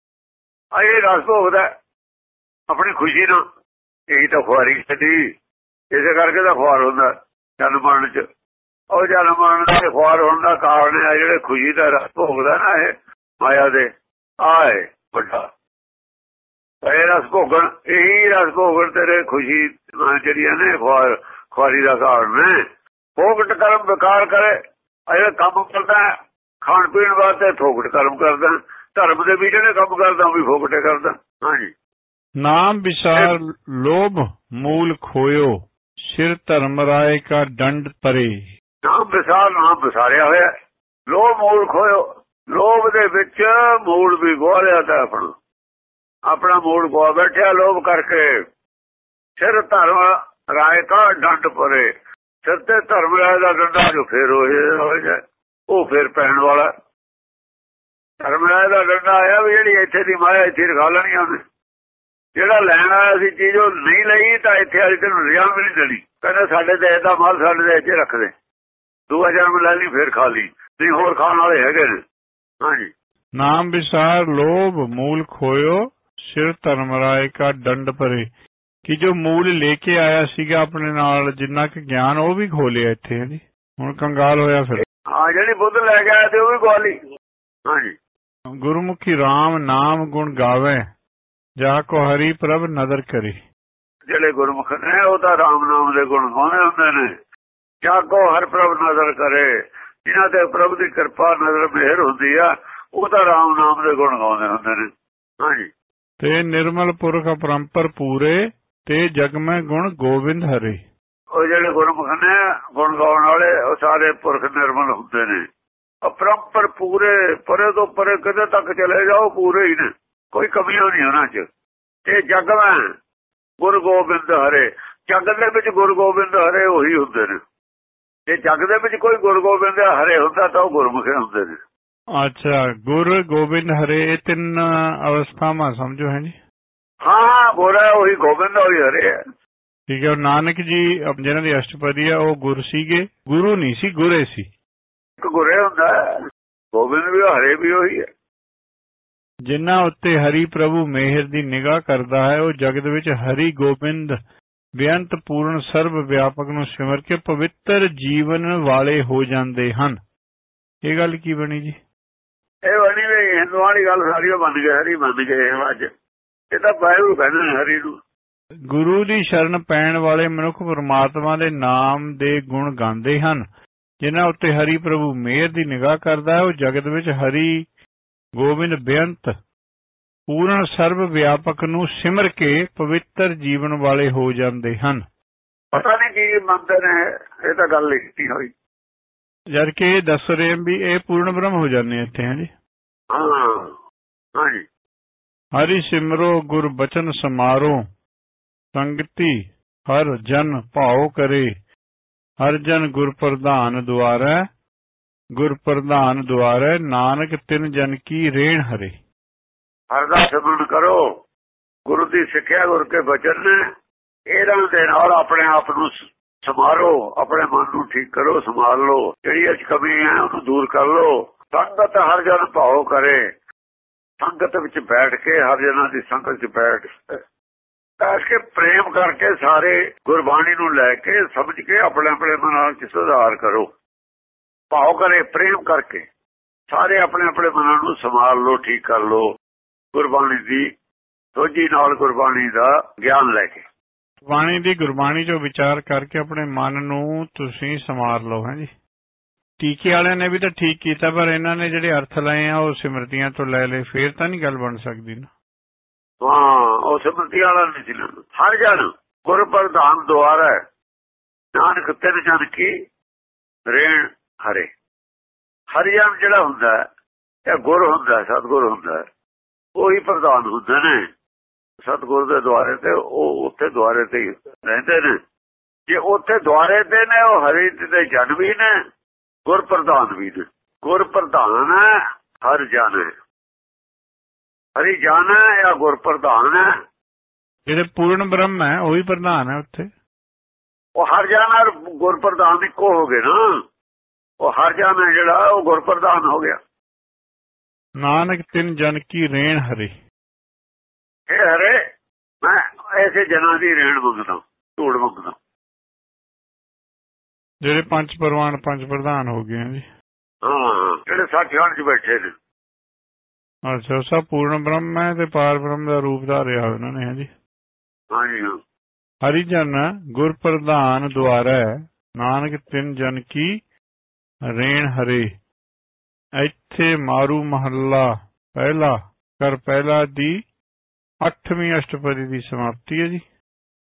ਇਹ ਰਸ ਭੋਗਦਾ ਆਪਣੀ ਖੁਸ਼ੀ ਨਾਲ, ਇਹੀ ਤਾਂ ਖੁਆਰੀ ਛੱਡੀ, ਇਸੇ ਕਰਕੇ ਤਾਂ ਖੁਆਰ ਹੁੰਦਾ ਜਨਮ ਮਰਨ ਚ। ਉਹ ਜਨਮ ਮਰਨ ਦੇ ਖੁਆਰ ਹੋਣ ਦਾ ਕਾਰਨ ਹੈ ਜਿਹੜੇ ਖੁਸ਼ੀ ਦਾ ਰਸ ਭੋਗਦਾ ਨਾ, ਇਹ ਮਾਇਆ ਦੇ ਆਏ ਵੱਡਾ ਭਏ ਰਸ ਭੋਗਣ, ਇਹੀ ਰਸ ਭੋਗਣ ਤੇਰੇ ਖੁਸ਼ੀ ਜਿਹੜੀਆਂ ਨੇ ਖੁਆਰੀ ਦਾ ਕਾਰਨ ਹੈ। ਫੋਕਟ ਕਰਮ ਵਿਕਾਰ ਕਰੇ, ਇਹ ਕੰਮ ਕਰਦਾ ਖਾਣ ਪੀਣ ਵਾਸਤੇ ਫੋਕਟ ਕਰਮ ਕਰਦਾ, ਧਰਮ ਦੇ ਵੀ ਜਿਹੜੇ ਕੰਮ ਕਰਦਾ ਉਹ ਵੀ ਫੋਕਟੇ ਕਰਦਾ। ਹਾਂਜੀ, ਨਾਮ ਵਿਸਾਰ ਲੋਭ ਮੂਲ ਖੋਇਓ, ਸਿਰ ਧਰਮ ਰਾਏ ਕਾ ਡੰਡ ਪਰੇ। ਨਾਮ ਵਿਸਾਰ, ਨਾਮ ਵਿਸਾਰਿਆ ਹੋਇਆ, ਲੋਭ ਮੂਲ ਖੋਇਓ, ਲੋਭ ਦੇ ਵਿੱਚ ਮੂਲ ਵੀ ਗਵਾ ਲਿਆ ਤਾਂ ਆਪਣਾ ਮੂਲ ਗਵਾ ਬੈਠਿਆ ਲੋਭ ਕਰਕੇ। ਸਿਰ ਧਰਮ ਰਾਏ ਕਾ ਡੰਡ ਪਰੇ, ਸਿਰ ਤੇ ਧਰਮ ਰਾਏ ਦਾ ਡੰਡਾ ਜੋ ਫੇਰ ਹੋ ਜਾਏ, ਉਹ ਫੇਰ ਪੈਣ ਵਾਲਾ। ਧਰਮ ਰਾਏ ਦਾ ਡੰਡਾ ਆਇਆ ਵੀ ਜਿਹੜੀ ਇੱਥੇ ਦੀ ਮਾਇਆ ਇੱਥੇ ਰਖਾ ਲੈਣੀ ਉਹਨੇ, ਜਿਹੜਾ ਲੈਣ ਆਇਆ ਸੀ ਚੀਜ਼ ਉਹ ਨਹੀਂ ਲਈ ਤਾਂ ਇੱਥੇ ਵਾਲੀ ਤੈਨੂੰ ਰਿਆ ਵੀ ਨਹੀਂ ਦੇਣੀ। ਕਹਿੰਦੇ ਸਾਡੇ ਦੇਸ਼ ਦਾ ਮਾਲ ਸਾਡੇ ਦੇਸ਼ 'ਚ ਰੱਖ ਦੇ, ਦੂਆ ਜਨਮ ਲੈ ਲਈ ਫੇਰ ਖਾ ਲਈ, ਨਹੀਂ ਹੋਰ ਖਾਣ ਵਾਲੇ ਹੈਗੇ ਨੇ। ਹਾਂਜੀ, ਨਾਮ ਵਿਸਾਰ ਲੋਭ ਮੂਲ ਖੋਇਓ, ਸਿਰ ਧਰਮ ਰਾਏ ਕਾ ਡੰਡ ਪਰੇ, ਕਿ ਜੋ ਮੂਲ ਲੈ ਕੇ ਆਇਆ ਸੀਗਾ ਆਪਣੇ ਨਾਲ ਜਿੰਨਾ ਕੁ ਗਿਆਨ ਉਹ ਵੀ ਖੋ ਲਿਆ ਇੱਥੇ ਹੈ ਜੀ, ਹੁਣ ਕੰਗਾਲ ਹੋਇਆ ਫਿਰ। ਹਾਂ, ਜਿਹੜੀ ਬੁੱਧ ਲੈ ਕੇ ਆਇਆ ਤੇ ਉਹ ਵੀ ਖਵਾ ਲਈ। ਹਾਂਜੀ, ਗੁਰਮੁਖੀ ਰਾਮ ਨਾਮ ਗੁਣ ਗਾਵੇ, ਜਾ ਕੋ ਹਰੀ ਪ੍ਰਭ ਨਦਰ ਕਰੇ। ਜਿਹੜੇ ਗੁਰਮੁਖ ਨੇ ਉਹ ਤਾਂ ਰਾਮ ਨਾਮ ਦੇ ਗੁਣ ਗਾਉਂਦੇ ਹੁੰਦੇ ਨੇ। ਜਾ ਕੋ ਹਰ ਪ੍ਰਭ ਨਜ਼ਰ ਕਰੇ, ਜਿਨ੍ਹਾਂ ਤੇ ਪ੍ਰਭ ਦੀ ਕਿਰਪਾ ਨਜ਼ਰ ਮਿਹਰ ਹੁੰਦੀ ਆ, ਉਹ ਤਾਂ ਰਾਮ ਨਾਮ ਦੇ ਗੁਣ ਗਾਉਂਦੇ ਹੁੰਦੇ ਨੇ। ਹਾਂਜੀ, ਤੇ ਨਿਰਮਲ ਪੁਰਖ ਅਪਰੰਪਰ ਪੂਰੇ, ਤੇ ਜਗ ਮੈਂ ਗੁਣ ਗੋਬਿੰਦ ਹਰੇ। ਉਹ ਜਿਹੜੇ ਗੁਰਮੁਖ ਨੇ ਗੁਣ ਗਾਉਣ ਵਾਲੇ ਉਹ ਸਾਰੇ ਪੁਰਖ ਨਿਰਮਲ ਹੁੰਦੇ ਨੇ, ਅਪਰੰਪਰ ਪੂਰੇ, ਪਰੇ ਤੋਂ ਪਰੇ ਕਿਤੇ ਤੱਕ ਚਲੇ ਜਾਓ ਪੂਰੇ ਹੀ ਨੇ, ਕੋਈ ਕਮੀਆਂ ਨਹੀਂ ਉਹਨਾਂ 'ਚ। ਤੇ ਜਗ ਮੈਂ ਗੁਰੂ ਗੋਬਿੰਦ ਹਰੇ, ਜਗ ਦੇ ਵਿੱਚ ਗੁਰੂ ਗੋਬਿੰਦ ਹਰੇ ਉਹੀ ਹੁੰਦੇ ਨੇ। ਜੇ ਜਗ ਦੇ ਵਿੱਚ ਕੋਈ ਗੁਰੂ ਗੋਬਿੰਦ ਹਰੇ ਹੁੰਦਾ ਤਾਂ ਉਹ ਗੁਰਮੁਖੇ ਹੁੰਦੇ ਨੇ। ਅੱਛਾ, ਗੁਰ ਗੋਬਿੰਦ ਹਰੇ, ਇਹ ਤਿੰਨ ਅਵਸਥਾਵਾਂ ਸਮਝੋ ਹੈ ਜੀ। ਹਾਂ, ਗੋਰਾ ਉਹੀ ਗੋਬਿੰਦ ਉਹੀ ਹਰੇ ਹੈ। ਠੀਕ ਹੈ। ਨਾਨਕ ਜੀ ਜਿਹਨਾਂ ਦੀ ਅਸ਼ਟਪਦੀ ਆ ਉਹ ਗੁਰ ਸੀਗੇ, ਗੁਰੂ ਨਹੀਂ ਸੀ, ਗੁਰੇ ਸੀ। ਇੱਕ ਗੁਰੇ ਹੁੰਦਾ, ਗੋਬਿੰਦ ਵੀ ਹਰੇ ਵੀ ਉਹੀ ਹੈ। ਜਿਨ੍ਹਾਂ ਉੱਤੇ ਹਰੀ ਪ੍ਰਭੂ ਮਿਹਰ ਦੀ ਨਿਗਾਹ ਕਰਦਾ ਹੈ, ਉਹ ਜਗਤ ਵਿੱਚ ਹਰੀ ਗੋਬਿੰਦ ਬੇਅੰਤ ਪੂਰਨ ਸਰਬ ਵਿਆਪਕ ਨੂੰ ਸਿਮਰ ਕੇ ਪਵਿੱਤਰ ਜੀਵਨ ਵਾਲੇ ਹੋ ਜਾਂਦੇ ਹਨ। ਇਹ ਗੱਲ ਕੀ ਬਣੀ ਜੀ? ਇਹ ਬਣੀ ਵੀ ਹਿੰਦੂਆਂ ਵਾਲੀ ਗੱਲ ਸਾਰੀ ਮੰਨ ਗਏ, ਹਰੀ ਮੰਨ ਗਏ ਅੱਜ। ਇਹ ਤਾਂ ਵਾਹਿਗੁਰੂ ਕਹਿੰਦੇ ਨੇ ਹਰੀ ਨੂੰ। ਗੁਰੂ ਦੀ ਸ਼ਰਨ ਪੈਣ ਵਾਲੇ ਮਨੁੱਖ ਪਰਮਾਤਮਾ ਦੇ ਨਾਮ ਦੇ ਗੁਣ ਗਾਉਂਦੇ ਹਨ। ਜਿਨ੍ਹਾਂ ਉੱਤੇ ਹਰੀ ਪ੍ਰਭੂ ਮਿਹਰ ਦੀ ਨਿਗਾਹ ਕਰਦਾ ਹੈ, ਉਹ ਜਗਤ ਵਿੱਚ ਹਰੀ ਗੋਬਿੰਦ ਬੇਅੰਤ ਪੂਰਨ ਸਰਬ ਵਿਆਪਕ ਨੂੰ ਸਿਮਰ ਕੇ ਪਵਿੱਤਰ ਜੀਵਨ ਵਾਲੇ ਹੋ ਜਾਂਦੇ ਹਨ। ਪਤਾ ਨਹੀਂ ਕੀ ਮੰਨਦੇ ਨੇ, ਇਹ ਤਾਂ ਗੱਲ ਲਿਖੀ ਹੋਈ। ਜਦ ਕਿ ਇਹ ਦੱਸ ਰਹੇ ਵੀ ਇਹ ਪੂਰਨ ਬ੍ਰਹਮ ਹੋ ਜਾਂਦੇ ਇੱਥੇ ਹੈ ਜੀ। ਹਾਂਜੀ, ਹਰੀ ਸਿਮਰੋ ਗੁਰ ਬਚਨ ਸਮਾਰੋ, ਸੰਗਤੀ ਹਰ ਜਨ ਭਾਉ ਕਰੇ, ਹਰ ਜਨ ਗੁਰ ਪ੍ਰਧਾਨ ਦੁਆਰੈ, ਗੁਰ ਪ੍ਰਧਾਨ ਦੁਆਰੈ, ਨਾਨਕ ਤਿਨ ਜਨ ਕੀ ਰੇਣ ਹਰੇ। ਹਰ ਦਾ ਸਿਮਰਨ ਕਰੋ, ਗੁਰੂ ਦੀ ਸਿੱਖਿਆ ਗੁਰ ਕੇ ਬਚਨ ਨੇ, ਇਹਨਾਂ ਦੇ ਨਾਲ ਆਪਣੇ ਆਪ ਨੂੰ ਸੰਭਾਲੋ, ਆਪਣੇ ਮਨ ਨੂੰ ਠੀਕ ਕਰੋ, ਸੰਭਾਲ ਲਓ, ਜਿਹੜੀ ਅੱਜ ਕਮੀ ਹੈ ਉਹਨੂੰ ਦੂਰ ਕਰ ਲਓ। ਸੰਗਤ ਹਰ ਜਨ ਭਾਉ ਕਰੇ, ਸੰਗਤ ਵਿੱਚ ਬੈਠ ਕੇ ਹਰ ਜਨਾਂ ਦੀ ਸੰਗਤ 'ਚ ਬੈਠ ਕੇ ਪ੍ਰੇਮ ਕਰਕੇ ਸਾਰੇ ਗੁਰਬਾਣੀ ਨੂੰ ਲੈ ਕੇ ਸਮਝ ਕੇ ਆਪਣੇ ਆਪਣੇ ਮਨਾਂ 'ਚ ਸੁਧਾਰ ਕਰੋ। ਭਾਉ ਕਰੇ, ਪ੍ਰੇਮ ਕਰਕੇ ਸਾਰੇ ਆਪਣੇ ਆਪਣੇ ਮਨਾਂ ਨੂੰ ਸੰਭਾਲ ਲਓ, ਠੀਕ ਕਰ ਲਓ। ਗੁਰਬਾਣੀ ਦੀ ਸੋਝੀ ਨਾਲ ਗੁਰਬਾਣੀ ਦਾ ਗਿਆਨ ਲੈ ਕੇ ਗੁਰਬਾਣੀ 'ਚੋਂ ਵਿਚਾਰ ਕਰਕੇ ਆਪਣੇ ਮਨ ਨੂੰ ਤੁਸੀਂ ਸੰਵਾਰ ਲਓ। ਹੈ ਜੀ। ਟੀਕੇ ਵਾਲਿਆਂ ਨੇ ਵੀ ਤਾਂ ਠੀਕ ਕੀਤਾ, ਪਰ ਇਹਨਾਂ ਨੇ ਜਿਹੜੇ ਅਰਥ ਲਏ ਆ ਉਹ ਸਿਮਰਤੀਆਂ ਤੋਂ ਲੈ ਲਏ, ਫੇਰ ਤਾਂ ਨਹੀਂ ਗੱਲ ਬਣ ਸਕਦੀ ਨਾ। ਹਾਂ, ਉਹ ਸਿਮਰਤੀ ਵਾਲਾ ਨਹੀਂ ਸੀ। ਹਰ ਜਨ ਗੁਰ ਪ੍ਰਧਾਨ ਦੁਆਰਾ, ਨਾਨਕ ਤਿਨ ਜਨ ਕੀ ਰੇਣ ਹਰੇ। ਹਰ ਜਨ ਜਿਹੜਾ ਹੁੰਦਾ ਇਹ ਗੁਰ ਹੁੰਦਾ, ਸਤਿਗੁਰ ਹੁੰਦਾ, ਉਹੀ ਪ੍ਰਧਾਨ ਹੁੰਦੇ ਨੇ। ਸਤਿਗੁਰ ਦੇ ਦੁਆਰੇ ਤੇ ਉਹ ਉੱਥੇ ਦੁਆਰੇ ਤੇ ਰਹਿੰਦੇ ਨੇ। ਜੇ ਉੱਥੇ ਦੁਆਰੇ ਤੇ ਨੇ ਉਹ ਹਰੀ ਦੇ ਜਨ ਵੀ ਨੇ, ਗੁਰ ਪ੍ਰਧਾਨ ਵੀ ਨੇ। ਗੁਰ ਪ੍ਰਧਾਨ ਹੈ, ਹਰ ਜਨ ਹੈ। ਹਰੀ ਜਨ ਹੈ ਜਾਂ ਗੁਰ ਪ੍ਰਧਾਨ ਹੈ। ਜਿਹੜੇ ਪੂਰਨ ਬ੍ਰਹਮ ਹੈ ਉਹੀ ਪ੍ਰਧਾਨ ਹੈ ਉੱਥੇ। ਉਹ ਹਰ ਜਨ ਔਰ ਗੁਰ ਪ੍ਰਧਾਨ ਇੱਕੋ ਹੋ ਗਏ ਨਾ। ਉਹ ਹਰ ਜਨ ਹੈ ਜਿਹੜਾ ਉਹ ਗੁਰ ਪ੍ਰਧਾਨ ਹੋ ਗਿਆ। ਨਾਨਕ ਤਿੰਨ ਜਨ ਕੀ ਰੇਣ ਹਰੇ। ਇਹ ਹਰੇ ਮੈਂ ਐਸੇ ਜਨਾਂ ਦੀ ਰੇਣ ਮੰਗਦਾ, ਧੂੜ ਮੰਗਦਾ। ਜਿਹੜੇ ਪੰਜ ਪ੍ਰਵਾਨ ਪੰਜ ਪ੍ਰਧਾਨ ਹੋ ਗਏ ਜੀ। ਹਾਂ, ਜਿਹੜੇ ਸਾਖੀਆਂ 'ਚ ਬੈਠੇ ਨੇ। ਅੱਛਾ, ਸਭ ਪੂਰਨ ਬ੍ਰਹਮ ਹੈ ਤੇ ਪਾਰ ਬ੍ਰਹਮ ਦਾ ਰੂਪ ਧਾਰਿਆ ਉਹਨਾਂ ਨੇ। ਹਾਂਜੀ ਹਾਂਜੀ ਹਾਂ। ਹਰੀਜਨ ਗੁਰ ਪ੍ਰਧਾਨ ਦੁਆਰਾ ਨਾਨਕ ਤਿੰਨ ਜਨ ਕੀ ਰੇਣ ਹਰੇ। ਇੱਥੇ ਮਾਰੂ ਮਹੱਲਾ ਪਹਿਲਾ ਕਰ ਪਹਿਲਾ ਦੀ 8ਵੀਂ ਅਸ਼ਟਪਦੀ ਦੀ ਸਮਾਪਤੀ ਹੈ ਜੀ।